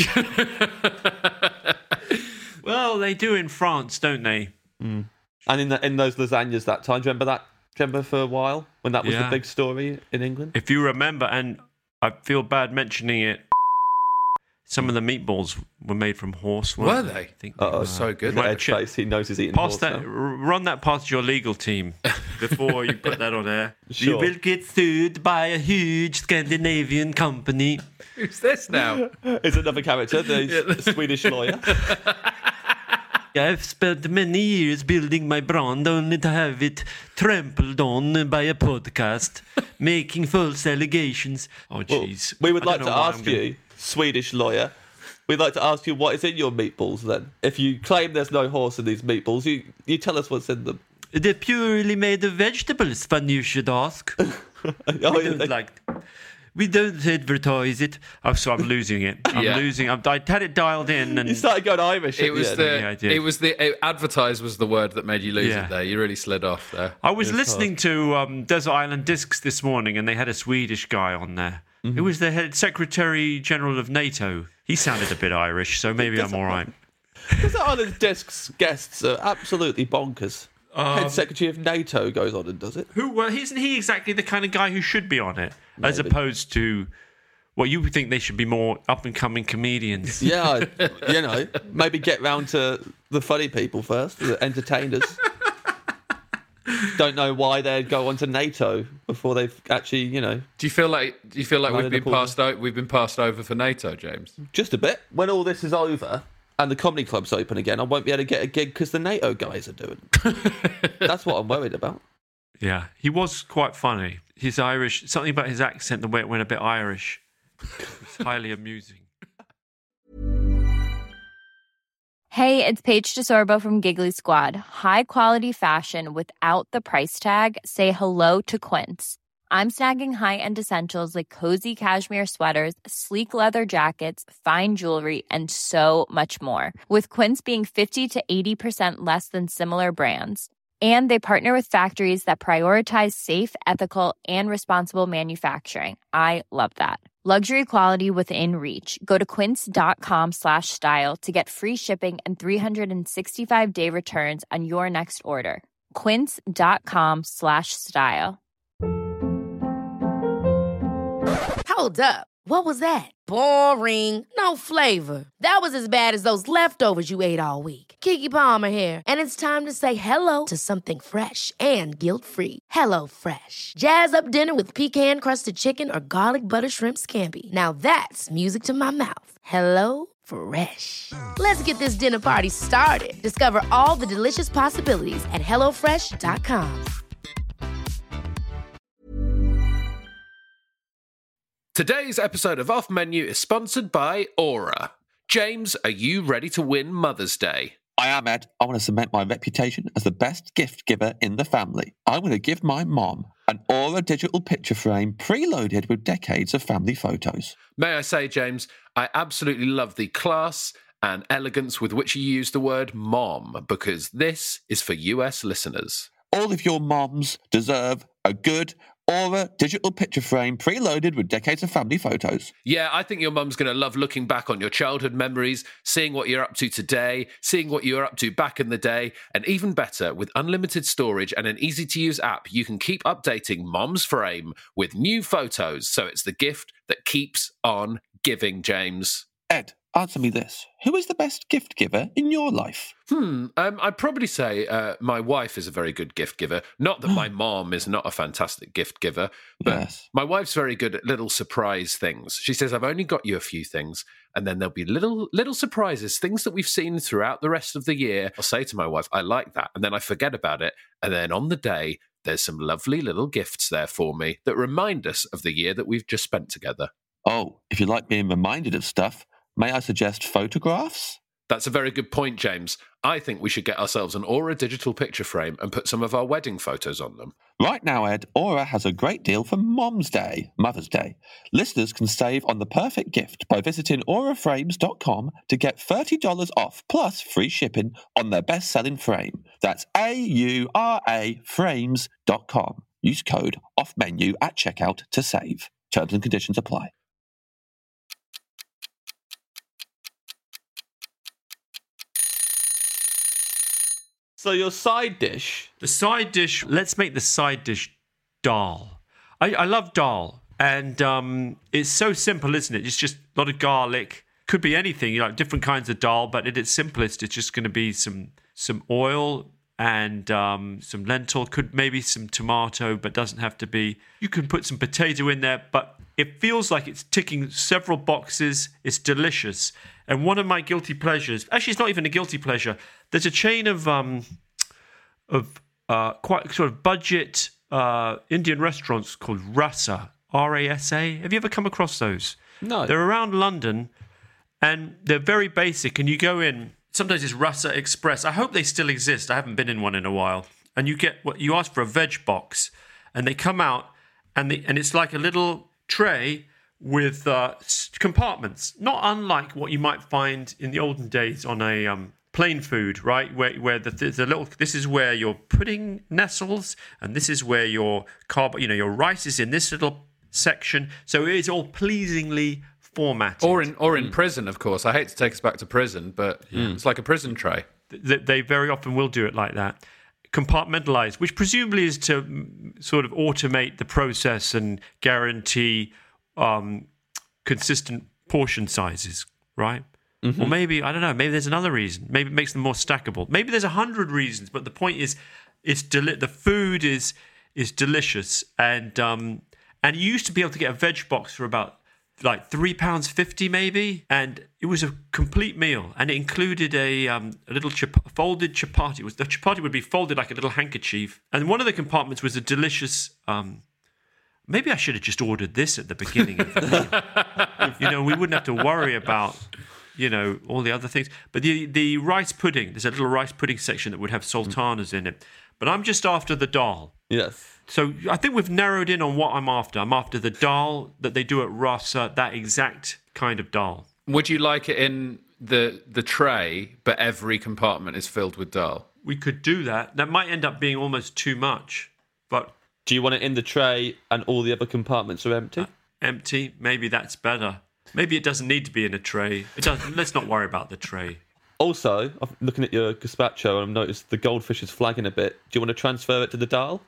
Well, they do in France, don't they? Mm. And in those lasagnas that time, do you remember that? Do you remember for a while when that was the big story in England? If you remember, and I feel bad mentioning it, some of the meatballs were made from horse. Were they? I think they were so good. He knows he's eating horse now. Run that past your legal team before you put that on air. Sure. You will get sued by a huge Scandinavian company. Who's this now? It's another character, the Swedish lawyer. I've spent many years building my brand only to have it trampled on by a podcast, making false allegations. Oh, jeez. Well, we would like to ask you, Swedish lawyer, we'd like to ask you what is in your meatballs then. If you claim there's no horse in these meatballs, you tell us what's in them. They're purely made of vegetables, fun you should ask. We don't advertise it. Oh, so I'm losing it. I had it dialed in, and you started going Irish. It was advertise was the word that made you lose it. There, you really slid off there. I was listening to Desert Island Discs this morning, and they had a Swedish guy on there. Mm-hmm. It was the head Secretary General of NATO. He sounded a bit Irish, so maybe I'm all right. Desert Island Discs guests are absolutely bonkers. Head Secretary of NATO goes on and does it. Isn't he exactly the kind of guy who should be on it, as opposed to? Well, you would think they should be more up-and-coming comedians. Yeah, maybe get round to the funny people first, the entertainers. Don't know why they'd go on to NATO before they've actually, Do you feel like we've been passed over for NATO, James? Just a bit. When all this is over and the comedy club's open again, I won't be able to get a gig because the NATO guys are doing it. That's what I'm worried about. Yeah, he was quite funny. He's Irish. Something about his accent, the way it went a bit Irish. It's highly amusing. Hey, it's Paige DeSorbo from Giggly Squad. High quality fashion without the price tag. Say hello to Quince. I'm snagging high-end essentials like cozy cashmere sweaters, sleek leather jackets, fine jewelry, and so much more. With Quince being 50 to 80% less than similar brands. And they partner with factories that prioritize safe, ethical, and responsible manufacturing. I love that. Luxury quality within reach. Go to quince.com/style to get free shipping and 365-day returns on your next order. Quince.com/style. Hold up. What was that? Boring. No flavor. That was as bad as those leftovers you ate all week. Keke Palmer here, and it's time to say hello to something fresh and guilt-free. Hello Fresh. Jazz up dinner with pecan-crusted chicken or garlic butter shrimp scampi. Now that's music to my mouth. Hello Fresh. Let's get this dinner party started. Discover all the delicious possibilities at HelloFresh.com. Today's episode of Off Menu is sponsored by Aura. James, are you ready to win Mother's Day? I am, Ed. I want to cement my reputation as the best gift giver in the family. I'm going to give my mom an Aura digital picture frame preloaded with decades of family photos. May I say, James, I absolutely love the class and elegance with which you use the word mom, because this is for US listeners. All of your moms deserve a good Aura digital picture frame preloaded with decades of family photos. Yeah, I think your mum's going to love looking back on your childhood memories, seeing what you're up to today, seeing what you were up to back in the day, and even better, with unlimited storage and an easy-to-use app, you can keep updating Mom's Frame with new photos, so it's the gift that keeps on giving, James. Ed, Answer me this. Who is the best gift giver in your life? I'd probably say my wife is a very good gift giver. Not that my mom is not a fantastic gift giver, but my wife's very good at little surprise things. She says, I've only got you a few things, and then there'll be little surprises, things that we've seen throughout the rest of the year. I'll say to my wife, I like that, and then I forget about it, and then on the day, there's some lovely little gifts there for me that remind us of the year that we've just spent together. Oh, if you like being reminded of stuff, may I suggest photographs? That's a very good point, James. I think we should get ourselves an Aura digital picture frame and put some of our wedding photos on them. Right now, Ed, Aura has a great deal for Mom's Day, Mother's Day. Listeners can save on the perfect gift by visiting auraframes.com to get $30 off plus free shipping on their best-selling frame. That's AURA frames.com. Use code OFFMENU at checkout to save. Terms and conditions apply. So your side dish? The side dish, let's make the side dish dal. I love dal. And it's so simple, isn't it? It's just a lot of garlic. Could be anything, different kinds of dal, but at its simplest, it's just going to be some oil and some lentil, could maybe some tomato, but doesn't have to be. You can put some potato in there, but it feels like it's ticking several boxes. It's delicious. And one of my guilty pleasures, actually it's not even a guilty pleasure, there's a chain of quite sort of budget Indian restaurants called Rasa, R-A-S-A. Have you ever come across those? No. They're around London, and they're very basic, and you go in, sometimes it's Rasa Express. I hope they still exist. I haven't been in one in a while. And you get what you ask for, a veg box, and they come out, and it's like a little tray with compartments, not unlike what you might find in the olden days on a plain food, right? Where the little, this is where your pudding nestles, and this is where your your rice is in this little section. So it is all pleasingly formatted. Or in prison, of course. I hate to take us back to prison, but it's like a prison tray. They very often will do it like that. Compartmentalized, which presumably is to sort of automate the process and guarantee consistent portion sizes, right? Mm-hmm. Or maybe, I don't know, maybe there's another reason. Maybe it makes them more stackable. Maybe there's 100 reasons, but the point is, the food is delicious. And you used to be able to get a veg box for about like £3.50 maybe, and it was a complete meal, and it included a little folded chapati. The chapati would be folded like a little handkerchief, and one of the compartments was a delicious. Maybe I should have just ordered this at the beginning of the meal. We wouldn't have to worry about all the other things. But the rice pudding, there's a little rice pudding section that would have sultanas in it. But I'm just after the dal. Yes. So I think we've narrowed in on what I'm after. I'm after the dal that they do at Rasa, that exact kind of dal. Would you like it in the tray, but every compartment is filled with dal? We could do that. That might end up being almost too much. But do you want it in the tray and all the other compartments are empty? Empty? Maybe that's better. Maybe it doesn't need to be in a tray. Let's not worry about the tray. Also, I'm looking at your gazpacho and I've noticed the goldfish is flagging a bit. Do you want to transfer it to the dal?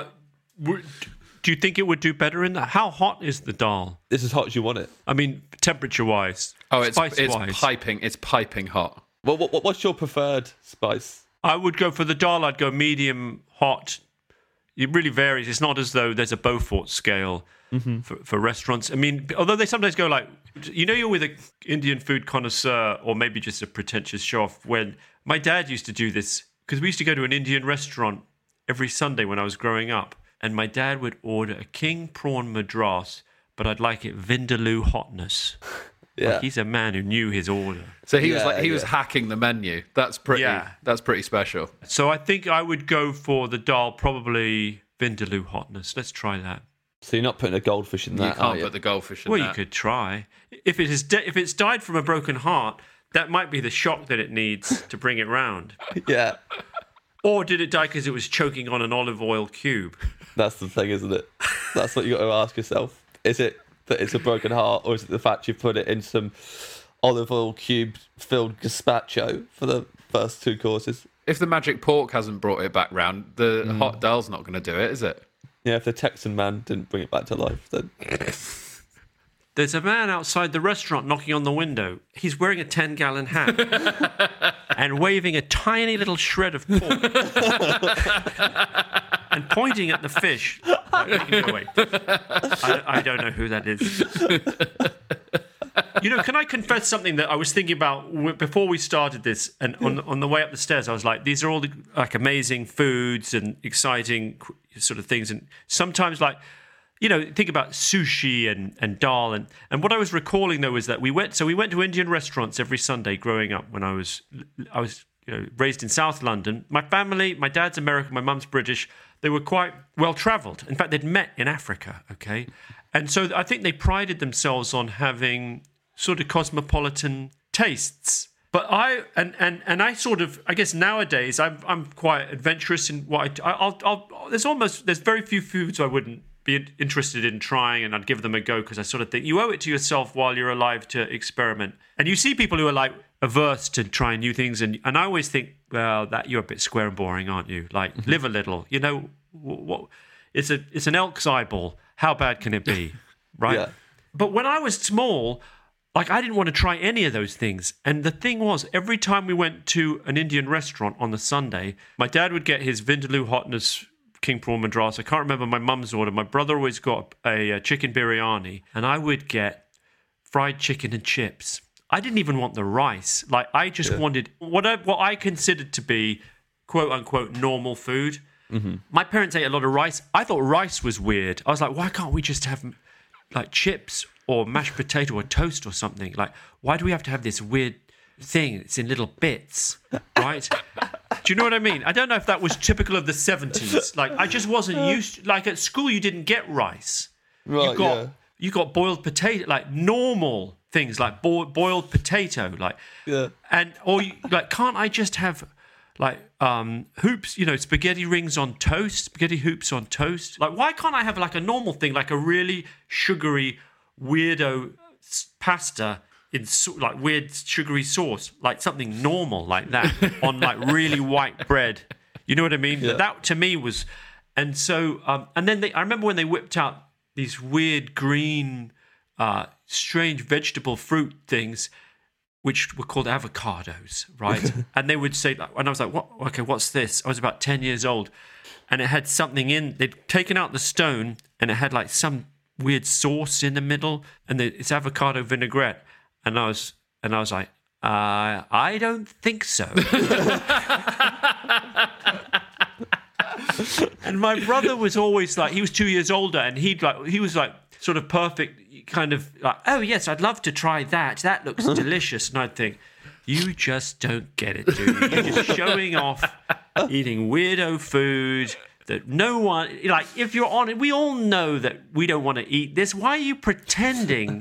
Do you think it would do better in that? How hot is the dal? It's as hot as you want it. I mean, temperature-wise. Oh, it's piping. It's piping hot. Well, what's your preferred spice? I would go for the dal. I'd go medium hot. It really varies. It's not as though there's a Beaufort scale for restaurants. I mean, although they sometimes go like, you're with an Indian food connoisseur or maybe just a pretentious show-off. When my dad used to do this, because we used to go to an Indian restaurant every Sunday when I was growing up, and my dad would order a king prawn madras, but I'd like it vindaloo hotness. Yeah. Like he's a man who knew his order. So he was hacking the menu. That's pretty special. So I think I would go for the dal, probably vindaloo hotness. Let's try that. So you're not putting a goldfish in that, you can't put the goldfish in that. Well, you could try. If it's died from a broken heart, that might be the shock that it needs to bring it round. Yeah. Or did it die because it was choking on an olive oil cube? That's the thing, isn't it? That's what you got to ask yourself. Is it that it's a broken heart, or is it the fact you put it in some olive oil cube-filled gazpacho for the first two courses? If the magic pork hasn't brought it back round, the hot dal's not going to do it, is it? Yeah, if the Texan man didn't bring it back to life, then... there's a man outside the restaurant knocking on the window. He's wearing a 10-gallon hat and waving a tiny little shred of pork and pointing at the fish. Wait. I don't know who that is. Can I confess something that I was thinking about before we started this? And on the way up the stairs, I was like, these are all the amazing foods and exciting sort of things. And sometimes think about sushi and dal. And what I was recalling, though, is that we went to Indian restaurants every Sunday growing up when I was raised in South London. My family, my dad's American, my mum's British. They were quite well-travelled. In fact, they'd met in Africa, okay? And so I think they prided themselves on having sort of cosmopolitan tastes. But I guess nowadays I'm quite adventurous in what there's very few foods I wouldn't be interested in trying, and I'd give them a go because I sort of think you owe it to yourself while you're alive to experiment. And you see people who are averse to trying new things, and I always think, well, that you're a bit square and boring, aren't you? Live a little, what? It's an elk's eyeball. How bad can it be, right? Yeah. But when I was small, I didn't want to try any of those things. And the thing was, every time we went to an Indian restaurant on the Sunday, my dad would get his Vindaloo hotness king prawn madras. I can't remember my mum's order. My brother always got a chicken biryani, and I would get fried chicken and chips. I didn't even want the rice. I just wanted what I considered to be quote unquote normal food. Mm-hmm. My parents ate a lot of rice. I thought rice was weird. I was like, why can't we just have chips or mashed potato or toast or something? Why do we have to have this weird thing? It's in little bits, right? Do you know what I mean? I don't know if that was typical of the 70s. I just wasn't used to, at school you didn't get rice. Right, you got boiled potato, normal things like boiled potato, and can't I just have hoops, spaghetti rings on toast, spaghetti hoops on toast? Why can't I have a normal thing, a really sugary weirdo pasta in weird sugary sauce, something normal like that on really white bread? You know what I mean? Yeah. That to me was, and so and then I remember when they whipped out these weird green, strange vegetable fruit things, which were called avocados, right? And they would say, and I was like, "What? Okay, what's this?" I was about 10 years old, and it had something in. They'd taken out the stone, and it had some weird sauce in the middle, and it's avocado vinaigrette. And I was like, I don't think so. And my brother was always he was 2 years older, and he was sort of perfect, kind of oh yes, I'd love to try that. That looks delicious. And I'd think, you just don't get it, dude. You're just showing off, eating weirdo food that no one if you're on it, we all know that we don't want to eat this. Why are you pretending?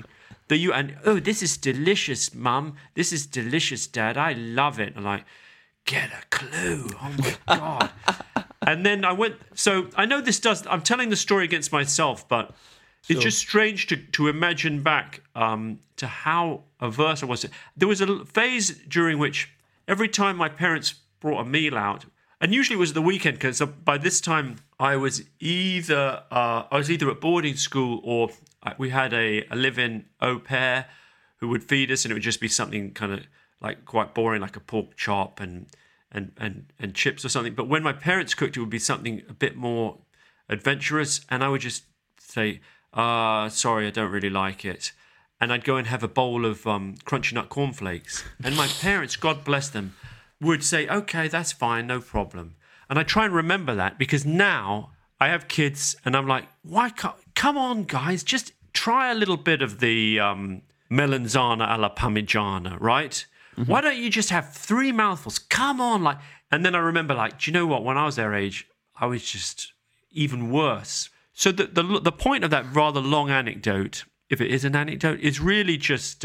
This is delicious, Mum. This is delicious, Dad. I love it. I'm get a clue. Oh my God. And then I went, so I know I'm telling the story against myself, but it's just strange to imagine back to how averse I was. There was a phase during which every time my parents brought a meal out, and usually it was the weekend, because by this time I was either at boarding school or we had a live-in au pair who would feed us, and it would just be something kind of quite boring, like a pork chop and chips or something. But when my parents cooked, it would be something a bit more adventurous, and I would just say, sorry, I don't really like it. And I'd go and have a bowl of crunchy nut cornflakes. And my parents, God bless them, would say, okay, that's fine, no problem. And I try and remember that, because now I have kids, and I'm like, come on, guys, just try a little bit of the melanzana alla parmigiana, right? Mm-hmm. Why don't you just have 3 mouthfuls? Come on, and then I remember, do you know what? When I was their age, I was just even worse. So the point of that rather long anecdote, if it is an anecdote, is really just,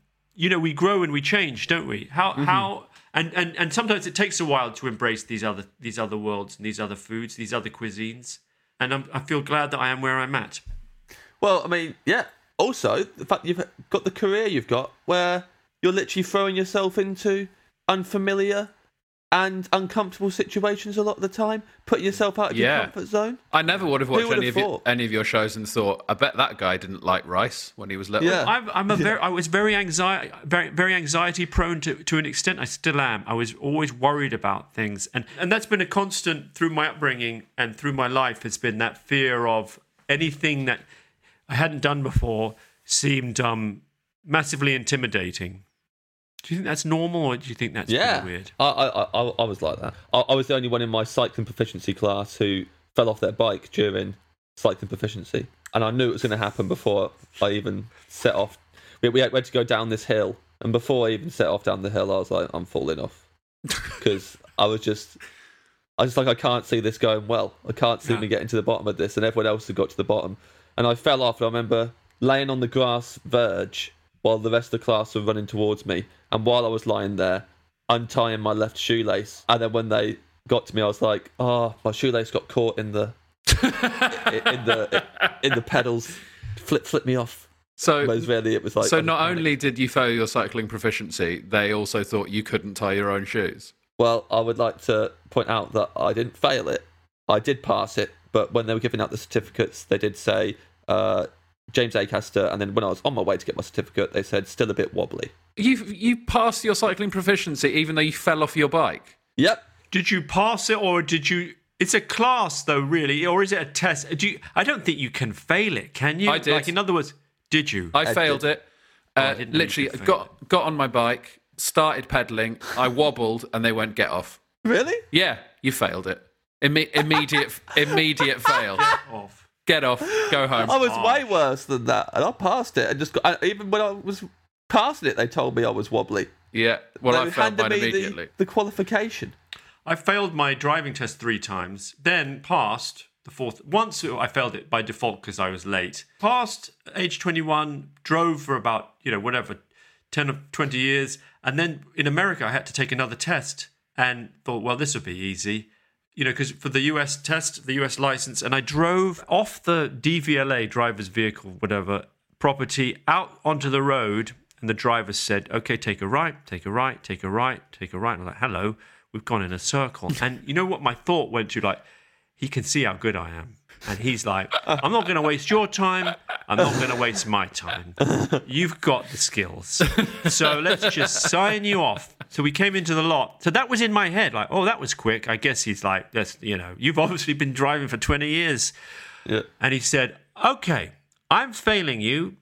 we grow and we change, don't we? How and sometimes it takes a while to embrace these other worlds and these other foods, these other cuisines. And I feel glad that I am where I'm at. Well, I mean, yeah. Also, the fact you've got the career you've got, where you're literally throwing yourself into unfamiliar and uncomfortable situations a lot of the time, putting yourself out of your comfort zone. I never would have watched thought? any of your shows and thought, I bet that guy didn't like rice when he was little. Yeah. I was very anxiety prone to an extent. I still am. I was always worried about things, and that's been a constant through my upbringing and through my life. Has been that fear of anything that I hadn't done before seemed massively intimidating. Do you think that's normal, or do you think that's pretty weird? I was like that. I was the only one in my cycling proficiency class who fell off their bike during cycling proficiency. And I knew it was going to happen before I even set off. We had to go down this hill. And before I even set off down the hill, I was like, I'm falling off. Because I was like, I can't see this going well. I can't see me getting to the bottom of this. And everyone else had got to the bottom. And I fell off. And I remember laying on the grass verge while the rest of the class were running towards me. And while I was lying there, untying my left shoelace. And then when they got to me, I was like, oh, my shoelace got caught in the in the pedals. Flip me off. So really, it was like. So not only did you fail your cycling proficiency, they also thought you couldn't tie your own shoes. Well, I would like to point out that I didn't fail it. I did pass it, but when they were giving out the certificates, they did say James Acaster, and then when I was on my way to get my certificate, they said still a bit wobbly. You passed your cycling proficiency even though you fell off your bike? Yep. Did you pass it, or did you... It's a class, though, really, or is it a test? I don't think you can fail it, can you? I did. Like, in other words, did you? I failed it. Literally, got on my bike, started pedalling, I wobbled, and they went, get off. Really? Yeah, you failed it. Immediate fail. Get off, go home. I was way worse than that, and I passed it. And even when I was passing it, they told me I was wobbly. Yeah, well, I failed mine immediately. The qualification. I failed my driving test 3 times, then passed the 4th. Once I failed it by default because I was late. Passed age 21, drove for about, 10 or 20 years. And then in America, I had to take another test and thought, well, this would be easy. Because for the US test, the US license, and I drove off the DVLA, driver's vehicle, whatever, property out onto the road. And the driver said, okay, take a right, take a right, take a right, take a right. And I'm like, hello, we've gone in a circle. And you know what my thought went to? Like, he can see how good I am. And he's like, I'm not going to waste your time. I'm not going to waste my time. You've got the skills. So let's just sign you off. So we came into the lot. So that was in my head. Like, oh, that was quick. I guess he's like, that's, you've obviously been driving for 20 years. Yeah. And he said, okay, I'm failing you.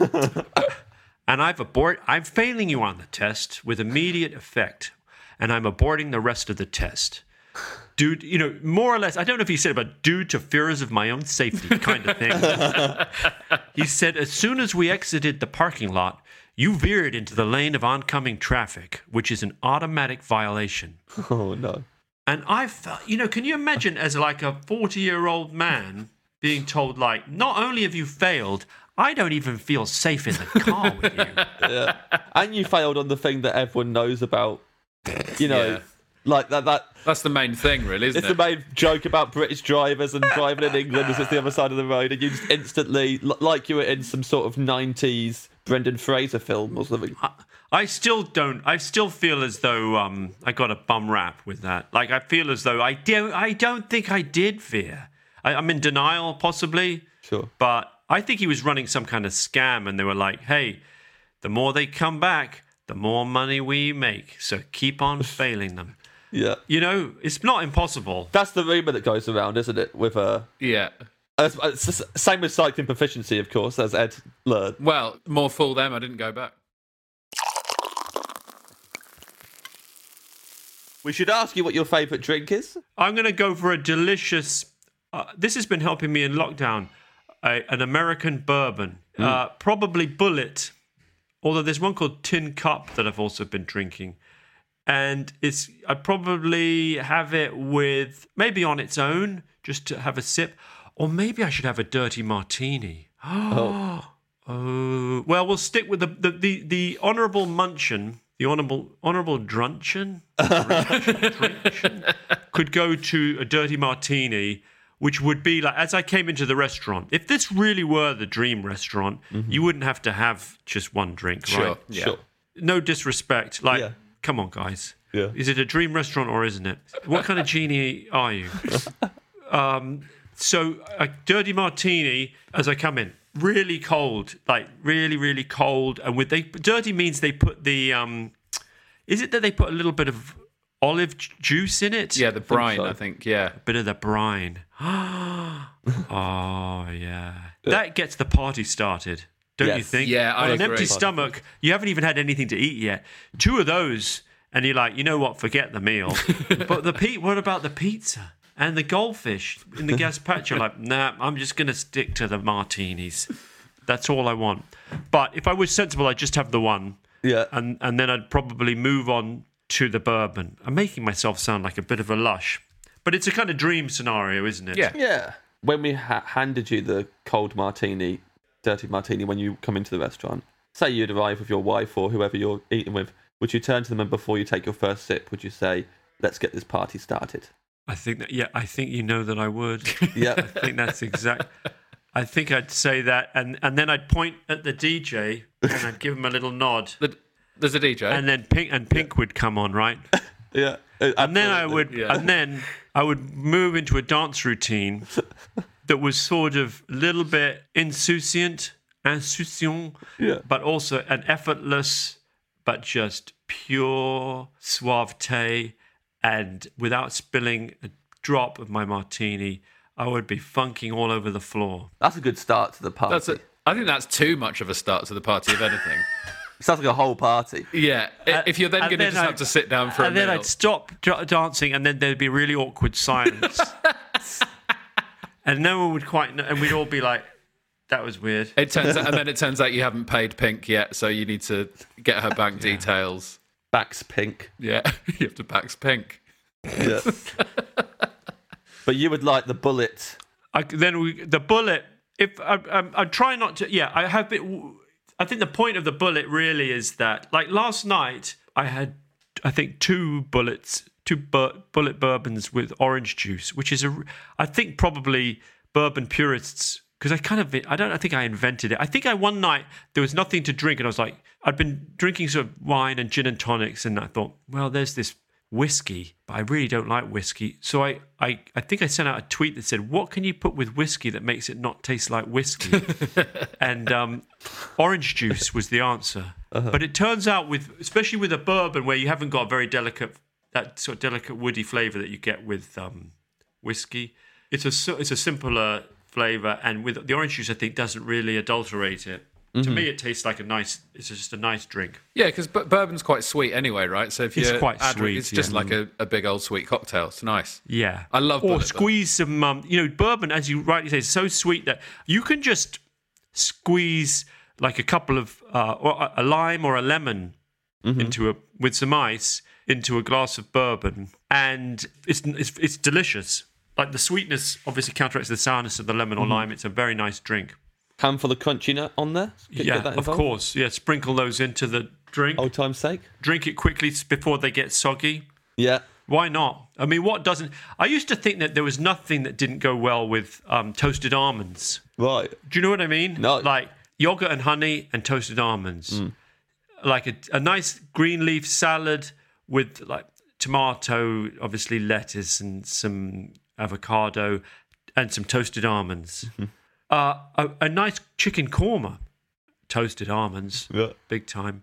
And I'm failing you on the test with immediate effect. And I'm aborting the rest of the test. Due, more or less, I don't know if he said, but due to fears of my own safety kind of thing. He said, as soon as we exited the parking lot, you veered into the lane of oncoming traffic, which is an automatic violation. Oh, no. And I felt, can you imagine as like a 40-year-old man being told, like, not only have you failed, I don't even feel safe in the car with you. Yeah. And you failed on the thing that everyone knows about, Yeah. Like that. That's the main thing, really, isn't it? It's the main joke about British drivers and driving in England is it's the other side of the road, and you just instantly, like you were in some sort of 90s Brendan Fraser film or something. I still feel as though I got a bum rap with that. Like, I feel as though I don't think I did veer. I'm in denial, possibly. Sure. But I think he was running some kind of scam, and they were like, hey, the more they come back, the more money we make. So keep on failing them. Yeah. It's not impossible. That's the rumour that goes around, isn't it? With Yeah. It's the same with cycling proficiency, of course, as Ed learned. Well, more fool them, I didn't go back. We should ask you what your favourite drink is. I'm going to go for a delicious... this has been helping me in lockdown. An American bourbon. Probably Bullet. Although there's one called Tin Cup that I've also been drinking. And I'd probably have it with, maybe on its own, just to have a sip. Or maybe I should have a dirty martini. Oh. Well, we'll stick with the Honourable Munchin. The Honourable Drunchen could go to a dirty martini, which would be like, as I came into the restaurant, if this really were the dream restaurant, you wouldn't have to have just one drink, right? Sure, yeah. Sure. No disrespect. Come on, guys. Yeah. Is it a dream restaurant or isn't it? What kind of genie are you? So a dirty martini as I come in, really cold, like really, really cold. And dirty means they put the is it that they put a little bit of olive juice in it? Yeah, the brine, I think. Yeah, a bit of the brine. Oh yeah, that gets the party started, don't you think? Yeah, I On an agree. empty stomach, you haven't even had anything to eat yet. 2 of those, and you're like, you know what? Forget the meal. But what about the pizza? And the goldfish in the gazpacho, like, nah, I'm just going to stick to the martinis. That's all I want. But if I was sensible, I'd just have the one. Yeah. And then I'd probably move on to the bourbon. I'm making myself sound like a bit of a lush. But it's a kind of dream scenario, isn't it? Yeah. Yeah. When we handed you the cold martini, dirty martini, when you come into the restaurant, say you'd arrive with your wife or whoever you're eating with, would you turn to them and before you take your first sip, would you say, let's get this party started? I think you know that I would. Yeah. I think that's exact. I think I'd say that, and then I'd point at the DJ and I'd give him a little nod. There's a DJ, And then Pink would come on, right? Yeah. And then I would move into a dance routine that was sort of a little bit insouciant, but also an effortless, but just pure suavete. And without spilling a drop of my martini, I would be funking all over the floor. That's a good start to the party. I think that's too much of a start to the party, if anything. Sounds like a whole party. Yeah, if you're then going to just have to sit down for a meal. And then I'd stop dancing, and then there'd be really awkward silence. And no one would and we'd all be like, that was weird. It turns out you haven't paid Pink yet, so you need to get her bank details. Backs Pink. Yeah, you have to back Pink. Yeah. But you would like the bullet. The bullet. If I try not to. Yeah, I have it. I think the point of the bullet really is that, like last night, I had, I think, 2 bullet bourbons with orange juice, which is I think probably bourbon purists. Because I don't think I invented it. I think one night there was nothing to drink, and I was like, I'd been drinking sort of wine and gin and tonics, and I thought, well, there's this whiskey, but I really don't like whiskey. So I think I sent out a tweet that said, what can you put with whiskey that makes it not taste like whiskey? And orange juice was the answer. Uh-huh. But it turns out, especially with a bourbon where you haven't got that sort of delicate woody flavour that you get with whiskey, it's a simpler flavour, and with the orange juice, I think, doesn't really adulterate it. Mm-hmm. To me, it tastes like it's just a nice drink. Yeah, because bourbon's quite sweet anyway, right? So if it's quite sweet, it's just like a big old sweet cocktail. It's nice. Yeah, I love. Or squeeze some, bourbon, as you rightly say, is so sweet that you can just squeeze like a couple of or a lime or a lemon with some ice into a glass of bourbon, and it's delicious. Like the sweetness obviously counteracts the sourness of the lemon or lime. It's a very nice drink. Handful of crunchy nut on there? Yeah, of course. Yeah, sprinkle those into the drink. Old time's sake. Drink it quickly before they get soggy. Yeah. Why not? I mean, what doesn't? I used to think that there was nothing that didn't go well with toasted almonds. Right. Do you know what I mean? No. Like yogurt and honey and toasted almonds. Like a nice green leaf salad with like tomato, obviously lettuce and some avocado and some toasted almonds. A nice chicken korma, toasted almonds, big time.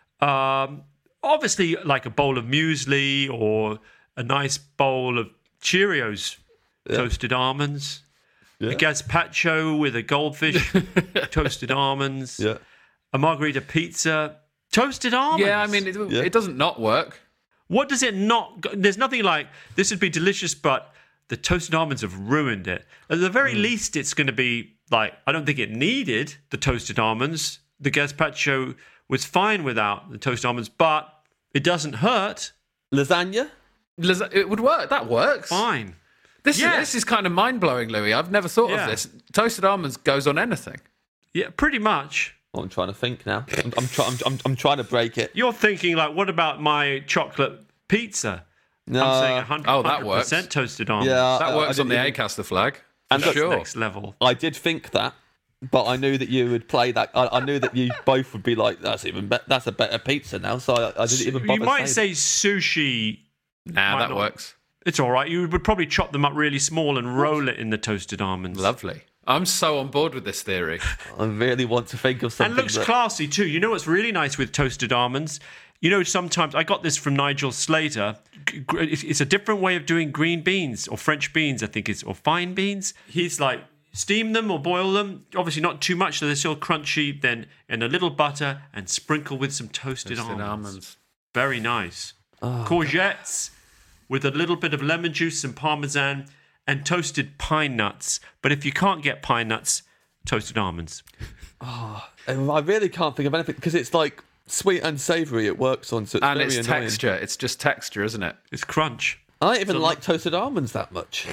Obviously, like a bowl of muesli or a nice bowl of Cheerios, toasted almonds. A gazpacho with a goldfish, toasted almonds. Yeah. A margarita pizza, toasted almonds. Yeah, I mean, it doesn't not work. What does it not? There's nothing like, this would be delicious, but the toasted almonds have ruined it. At the very least, it's going to be like, I don't think it needed the toasted almonds. The gazpacho was fine without the toasted almonds, but it doesn't hurt. Lasagna? It would work. That works. Fine. This is kind of mind-blowing, Louis. I've never thought of this. Toasted almonds goes on anything. Yeah, pretty much. Well, I'm trying to think now. I'm trying to break it. You're thinking like, what about my chocolate pizza? No. I'm saying 100%, that works. toasted almonds. Yeah, That works on the Acaster flag. And That's sure. next level. I did think that, but I knew that you would play that. I knew that you both would be like, that's a better pizza now. So I didn't even bother. You might say sushi. Nah, that works. It's all right. You would probably chop them up really small and roll it in the toasted almonds. Lovely. I'm so on board with this theory. I really want to think of something. And looks classy too. You know what's really nice with toasted almonds? You know, sometimes I got this from Nigel Slater. It's a different way of doing green beans or French beans, I think or fine beans. He's like, steam them or boil them. Obviously not too much so they're still crunchy. Then in a little butter and sprinkle with some toasted almonds. Very nice. Courgettes with a little bit of lemon juice and parmesan and toasted pine nuts. But if you can't get pine nuts, toasted almonds. I really can't think of anything because it's like sweet and savoury it works on. So it's and very it's annoying. texture. It's just texture, isn't it? It's crunch. I don't even like toasted almonds that much.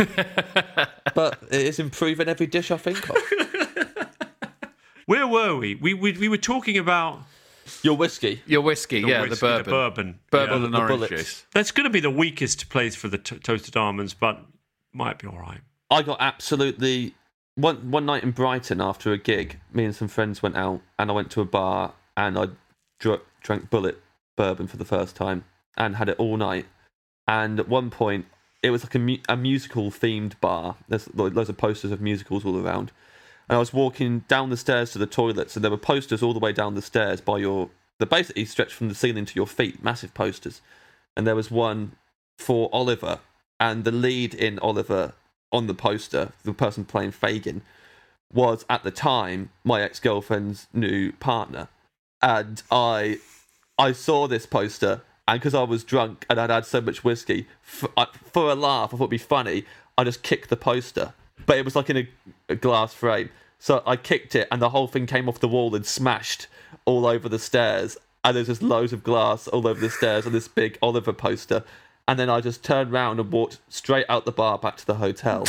But it is improving every dish I think of. Where were we? We were talking about... Your whiskey. The bourbon. Bourbon and orange bullets. juice. That's going to be the weakest place for the toasted almonds, but might be all right. I got absolutely... One night in Brighton after a gig, me and some friends went out and I went to a bar and I drank Bullet bourbon for the first time and had it all night. And at one point, it was like a musical-themed bar. There's loads of posters of musicals all around. And I was walking down the stairs to the toilets, and there were posters all the way down the stairs they basically stretched from the ceiling to your feet, massive posters. And there was one for Oliver, and the lead in Oliver on the poster, the person playing Fagin, was at the time my ex-girlfriend's new partner. And I saw this poster, and because I was drunk and I'd had so much whiskey, for a laugh, I thought it'd be funny, I just kicked the poster. But it was like in a glass frame. So I kicked it and the whole thing came off the wall and smashed all over the stairs. And there's just loads of glass all over the stairs and this big Oliver poster. And then I just turned round and walked straight out the bar back to the hotel.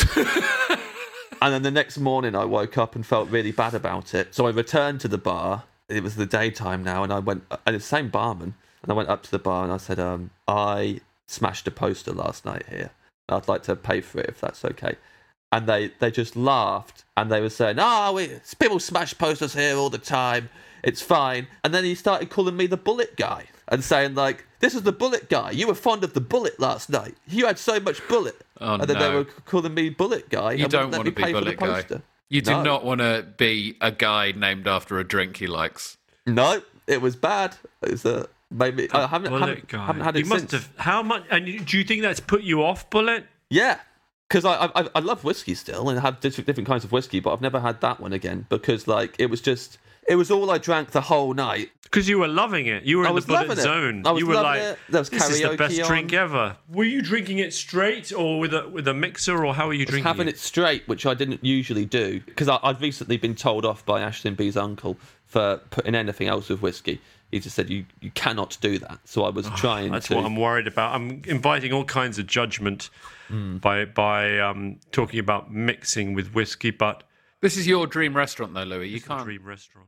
And then the next morning I woke up and felt really bad about it. So I returned to the bar. It was the daytime now and and it's the same barman. And I went up to the bar and I said, I smashed a poster last night here. I'd like to pay for it if that's okay. And they just laughed and they were saying, people smash posters here all the time. It's fine. And then he started calling me the Bullet guy and saying, like, this is the Bullet guy. You were fond of the Bullet last night. You had so much Bullet. Oh, and then they were calling me Bullet guy. You don't want to be Bullet guy. You do not want to be a guy named after a drink he likes. No, it was bad. It was maybe I haven't had it since. How much? And do you think that's put you off Bullet? Yeah. Because I love whiskey still and I have different kinds of whiskey, but I've never had that one again because it was all I drank the whole night. Because you were loving it. You were in the Bullet zone. I was you were loving like, it. There was this is the best karaoke drink ever. Were you drinking it straight or with a mixer or how were you drinking it? I was having it straight, which I didn't usually do because I'd recently been told off by Ashlyn B's uncle for putting anything else with whiskey. He just said, you cannot do that. So I was trying That's to... what I'm worried about. I'm inviting all kinds of judgment by talking about mixing with whiskey, but... This is your dream restaurant, though, Louis. You can't... Dream restaurant.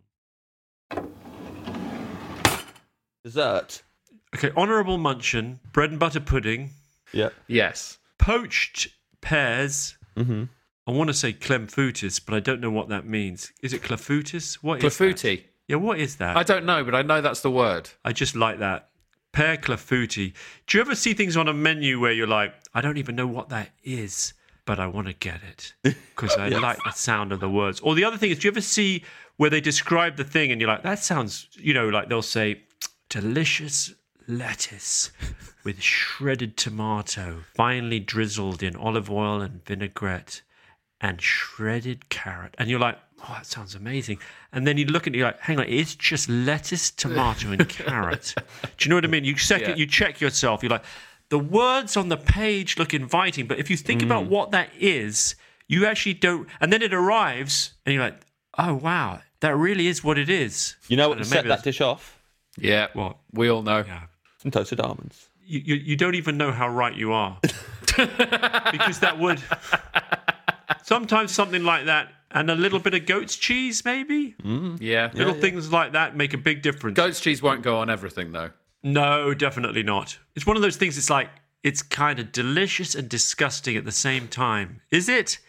Dessert. Okay, honourable mention, bread and butter pudding. Yeah. Yes. Poached pears. Mm-hmm. I want to say clemfutis, but I don't know what that means. Is it clafoutis? What is Clafouti. that? Yeah, what is that? I don't know, but I know that's the word. I just like that. Pear clafouti. Do you ever see things on a menu where you're like, I don't even know what that is, but I want to get it because I like the sound of the words? Or the other thing is, do you ever see where they describe the thing and you're like, that sounds, like they'll say, delicious lettuce with shredded tomato, finely drizzled in olive oil and vinaigrette, and shredded carrot. And you're like, oh, that sounds amazing. And then you look at it, you're like, hang on, it's just lettuce, tomato, and carrot. Do you know what I mean? You check yourself. You're like, the words on the page look inviting, but if you think about what that is, you actually don't. And then it arrives, and you're like, oh, wow, that really is what it is. You know what would set that dish off? Yeah, what? We all know. Yeah. Some toasted almonds. You don't even know how right you are. Because that would... Sometimes something like that and a little bit of goat's cheese, maybe? Yeah. Little things like that make a big difference. Goat's cheese won't go on everything, though. No, definitely not. It's one of those things, it's like, it's kind of delicious and disgusting at the same time. Is it?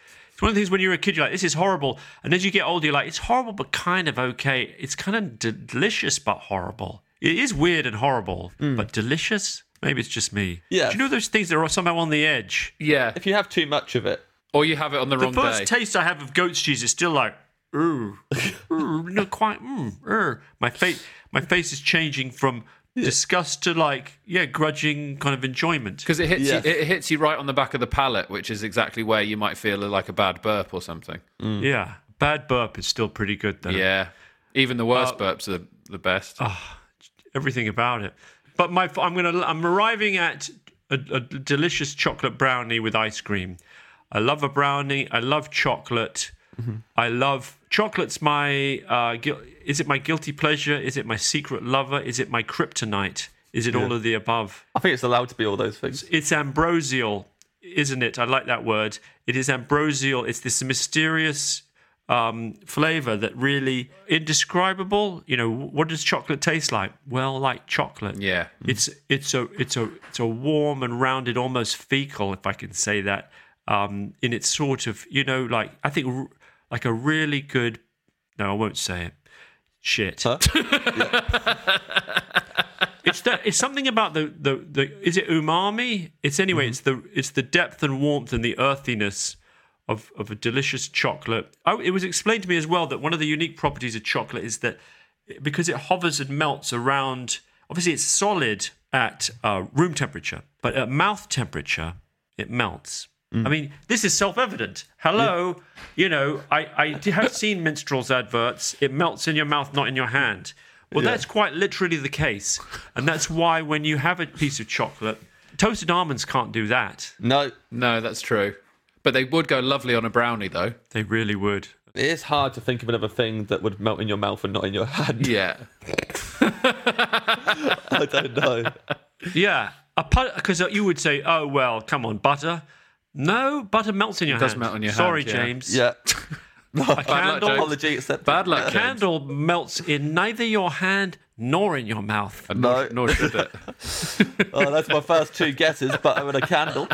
It's one of the things when you're a kid, you're like, this is horrible. And as you get older, you're like, it's horrible, but kind of okay. It's kind of delicious, but horrible. It is weird and horrible, but delicious? Maybe it's just me. Yeah. Do you know those things that are somehow on the edge? Yeah. If you have too much of it. Or you have it on the wrong day. The first taste I have of goat's cheese is still like, not quite, My face is changing from disgust to grudging kind of enjoyment. Because it hits you right on the back of the palate, which is exactly where you might feel like a bad burp or something. Yeah. Bad burp is still pretty good, though. Yeah. Even the worst burps are the best. Everything about it. But I'm arriving at a delicious chocolate brownie with ice cream. I love a brownie. I love chocolate. Mm-hmm. I love chocolate's my. Is it my guilty pleasure? Is it my secret lover? Is it my kryptonite? Is it all of the above? I think it's allowed to be all those things. It's ambrosial, isn't it? I like that word. It is ambrosial. It's this mysterious flavor that really indescribable. You know, what does chocolate taste like? Well, like chocolate. Yeah. It's a warm and rounded, almost fecal, if I can say that. In its sort of, I think like a really good. No, I won't say it. Shit. Huh? It's something about the. Is it umami? It's anyway. Mm-hmm. It's the depth and warmth and the earthiness of a delicious chocolate. It was explained to me as well that one of the unique properties of chocolate is that because it hovers and melts around. Obviously, it's solid at room temperature, but at mouth temperature, it melts. I mean, this is self-evident. Hello, I have seen minstrels adverts. It melts in your mouth, not in your hand. Well, that's quite literally the case. And that's why when you have a piece of chocolate, toasted almonds can't do that. No, that's true. But they would go lovely on a brownie, though. They really would. It is hard to think of another thing that would melt in your mouth and not in your hand. Yeah. I don't know. Yeah. Because you would say, oh, well, come on, butter. No, butter melts in your hand. It does melt in your hand. Sorry, James. Yeah. A candle, apology accepted. Bad luck, a candle melts in neither your hand nor in your mouth. Nor should it. Oh, that's my first two guesses, butter and a candle.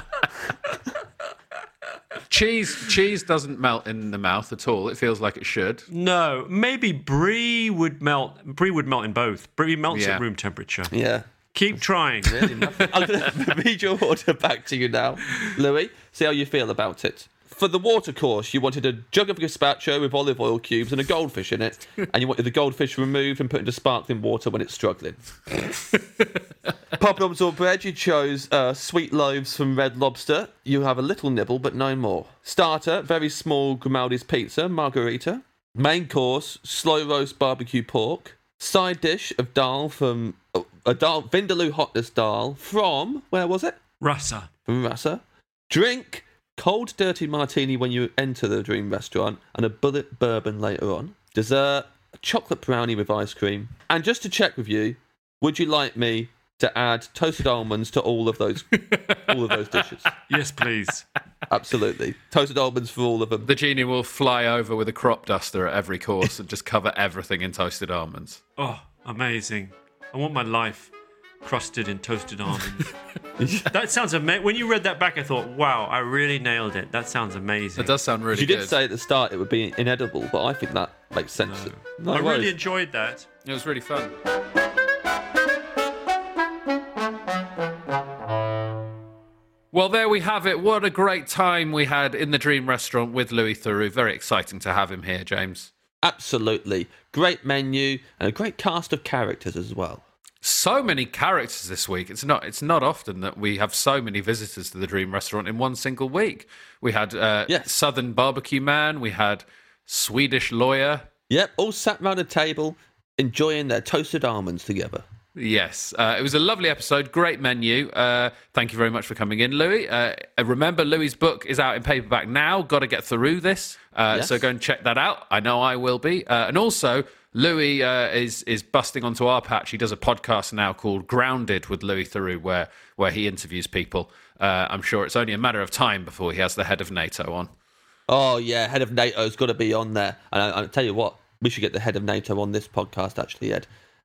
Cheese doesn't melt in the mouth at all. It feels like it should. No, maybe brie would melt. Brie would melt in both. Brie melts at room temperature. Yeah. Keep trying. Really nothing. I'm going to read your order back to you now, Louis. See how you feel about it. For the water course, you wanted a jug of gazpacho with olive oil cubes and a goldfish in it, and you wanted the goldfish removed and put into sparkling water when it's struggling. Poppadoms or bread, you chose sweet loaves from Red Lobster. You have a little nibble, but no more. Starter, very small Grimaldi's pizza, margarita. Main course, slow roast barbecue pork. Side dish of dal from a dal Vindaloo hotness dal from, where was it? Rasa. From Rasa. Drink, cold dirty martini when you enter the Dream Restaurant, and a bullet bourbon later on. Dessert, a chocolate brownie with ice cream. And just to check with you, would you like me to add toasted almonds to all of those dishes? Yes, please. Absolutely. Toasted almonds for all of them. The genie will fly over with a crop duster at every course and just cover everything in toasted almonds. Oh, amazing. I want my life crusted in toasted almonds. That sounds amazing. When you read that back, I thought, wow, I really nailed it. That sounds amazing. It does sound really good. You did say at the start it would be inedible, but I think that makes sense. No, I really enjoyed that. It was really fun. Well, there we have it. What a great time we had in the Dream Restaurant with Louis Theroux. Very exciting to have him here, James. Absolutely. Great menu and a great cast of characters as well. So many characters this week. It's not often that we have so many visitors to the Dream Restaurant in one single week. We had Southern Barbecue Man. We had Swedish Lawyer. Yep, all sat round a table enjoying their toasted almonds together. Yes, it was a lovely episode. Great menu. Thank you very much for coming in, Louis. Remember, Louis's book is out in paperback now. Got to get through this. So go and check that out. I know I will be. And also, Louis is busting onto our patch. He does a podcast now called Grounded with Louis Theroux, where he interviews people. I'm sure it's only a matter of time before he has the head of NATO on. Oh, yeah, head of NATO's got to be on there. And I'll tell you what, we should get the head of NATO on this podcast, actually, Ed.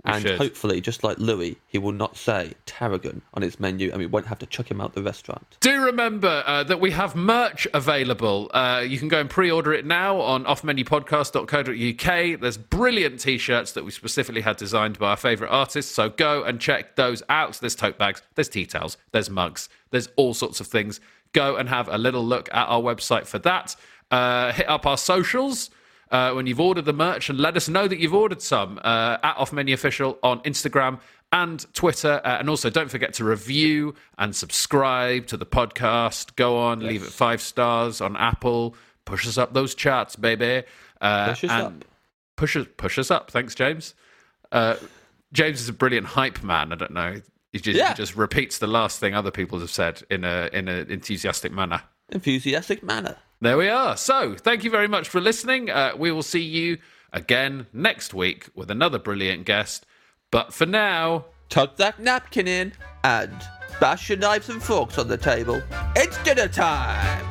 And hopefully, just like Louis, he will not say tarragon on his menu and we won't have to chuck him out the restaurant. Do remember that we have merch available. You can go and pre-order it now on offmenupodcast.co.uk. There's brilliant T-shirts that we specifically had designed by our favourite artists, so go and check those out. There's tote bags, there's tea towels, there's mugs, there's all sorts of things. Go and have a little look at our website for that. Hit up our socials when you've ordered the merch and let us know that you've ordered some at Off Menu Official on Instagram and Twitter. And also don't forget to review and subscribe to the podcast. Go on, leave it 5 stars on Apple. Push us up those charts, baby. Push us up. Push us up. Thanks, James. James is a brilliant hype man. I don't know. He just repeats the last thing other people have said in an enthusiastic manner. Enthusiastic manner. There we are. So, thank you very much for listening. We will see you again next week with another brilliant guest. But for now, tuck that napkin in and bash your knives and forks on the table. It's dinner time!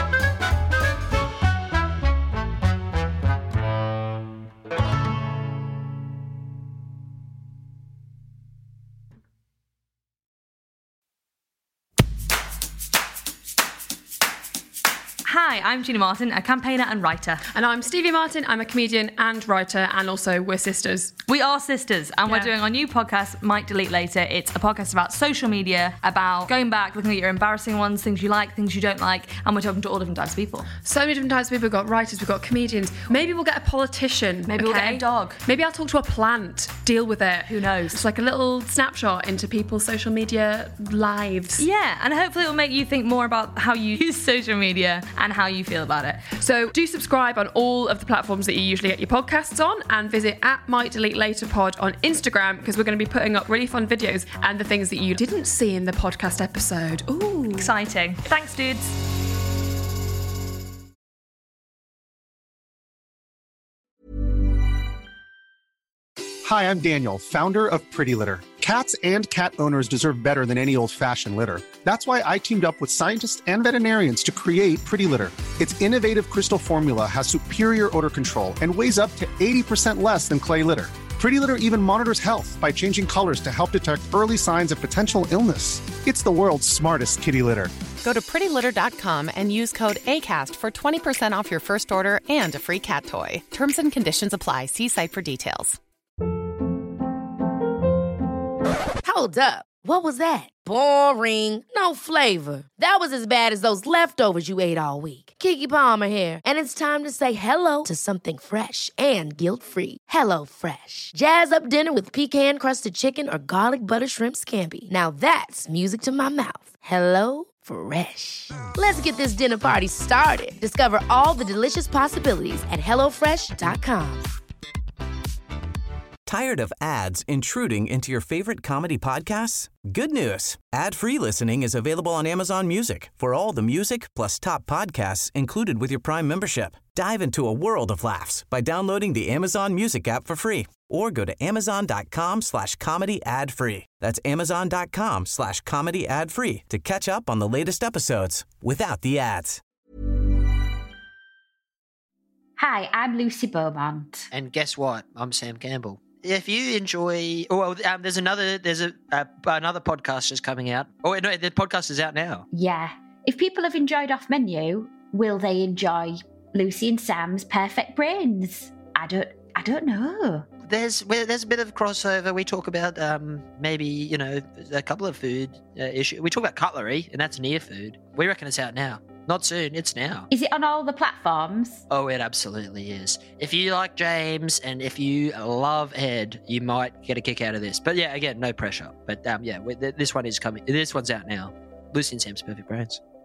Hi, I'm Gina Martin, a campaigner and writer. And I'm Stevie Martin, I'm a comedian and writer, and also we're sisters. We are sisters, and we're doing our new podcast, Might Delete Later. It's a podcast about social media, about going back, looking at your embarrassing ones, things you like, things you don't like, and we're talking to all different types of people. So many different types of people. We've got writers, we've got comedians. Maybe we'll get a politician. Maybe we'll get a dog. Maybe I'll talk to a plant, deal with it. Who knows? It's like a little snapshot into people's social media lives. Yeah, and hopefully it'll make you think more about how you use social media and how you feel about it. So do subscribe on all of the platforms that you usually get your podcasts on, and visit at Might Delete Later Pod on Instagram, because we're going to be putting up really fun videos and the things that you didn't see in the podcast episode. Ooh. Exciting. Thanks, dudes. Hi, I'm Daniel, founder of Pretty Litter. Cats and cat owners deserve better than any old-fashioned litter. That's why I teamed up with scientists and veterinarians to create Pretty Litter. Its innovative crystal formula has superior odor control and weighs up to 80% less than clay litter. Pretty Litter even monitors health by changing colors to help detect early signs of potential illness. It's the world's smartest kitty litter. Go to prettylitter.com and use code ACAST for 20% off your first order and a free cat toy. Terms and conditions apply. See site for details. Hold up. What was that? Boring. No flavor. That was as bad as those leftovers you ate all week. Keke Palmer here, and it's time to say hello to something fresh and guilt-free. Hello Fresh. Jazz up dinner with pecan-crusted chicken or garlic butter shrimp scampi. Now that's music to my mouth. Hello Fresh. Let's get this dinner party started. Discover all the delicious possibilities at hellofresh.com. Tired of ads intruding into your favorite comedy podcasts? Good news. Ad-free listening is available on Amazon Music for all the music plus top podcasts included with your Prime membership. Dive into a world of laughs by downloading the Amazon Music app for free or go to amazon.com/comedy ad-free. That's amazon.com/comedy ad-free to catch up on the latest episodes without the ads. Hi, I'm Lucy Beaumont. And guess what? I'm Sam Campbell. If you enjoy, there's another podcast just coming out. Oh no, the podcast is out now. Yeah. If people have enjoyed Off Menu, will they enjoy Lucy and Sam's Perfect Brains? I don't know. There's a bit of crossover. We talk about maybe a couple of food issues. We talk about cutlery, and that's near food. We reckon it's out now. Not soon, it's now. Is it on all the platforms? Oh, it absolutely is. If you like James and if you love Ed, you might get a kick out of this. But yeah, again, no pressure. But this one is coming. This one's out now. Lucy and Sam's Perfect Brains.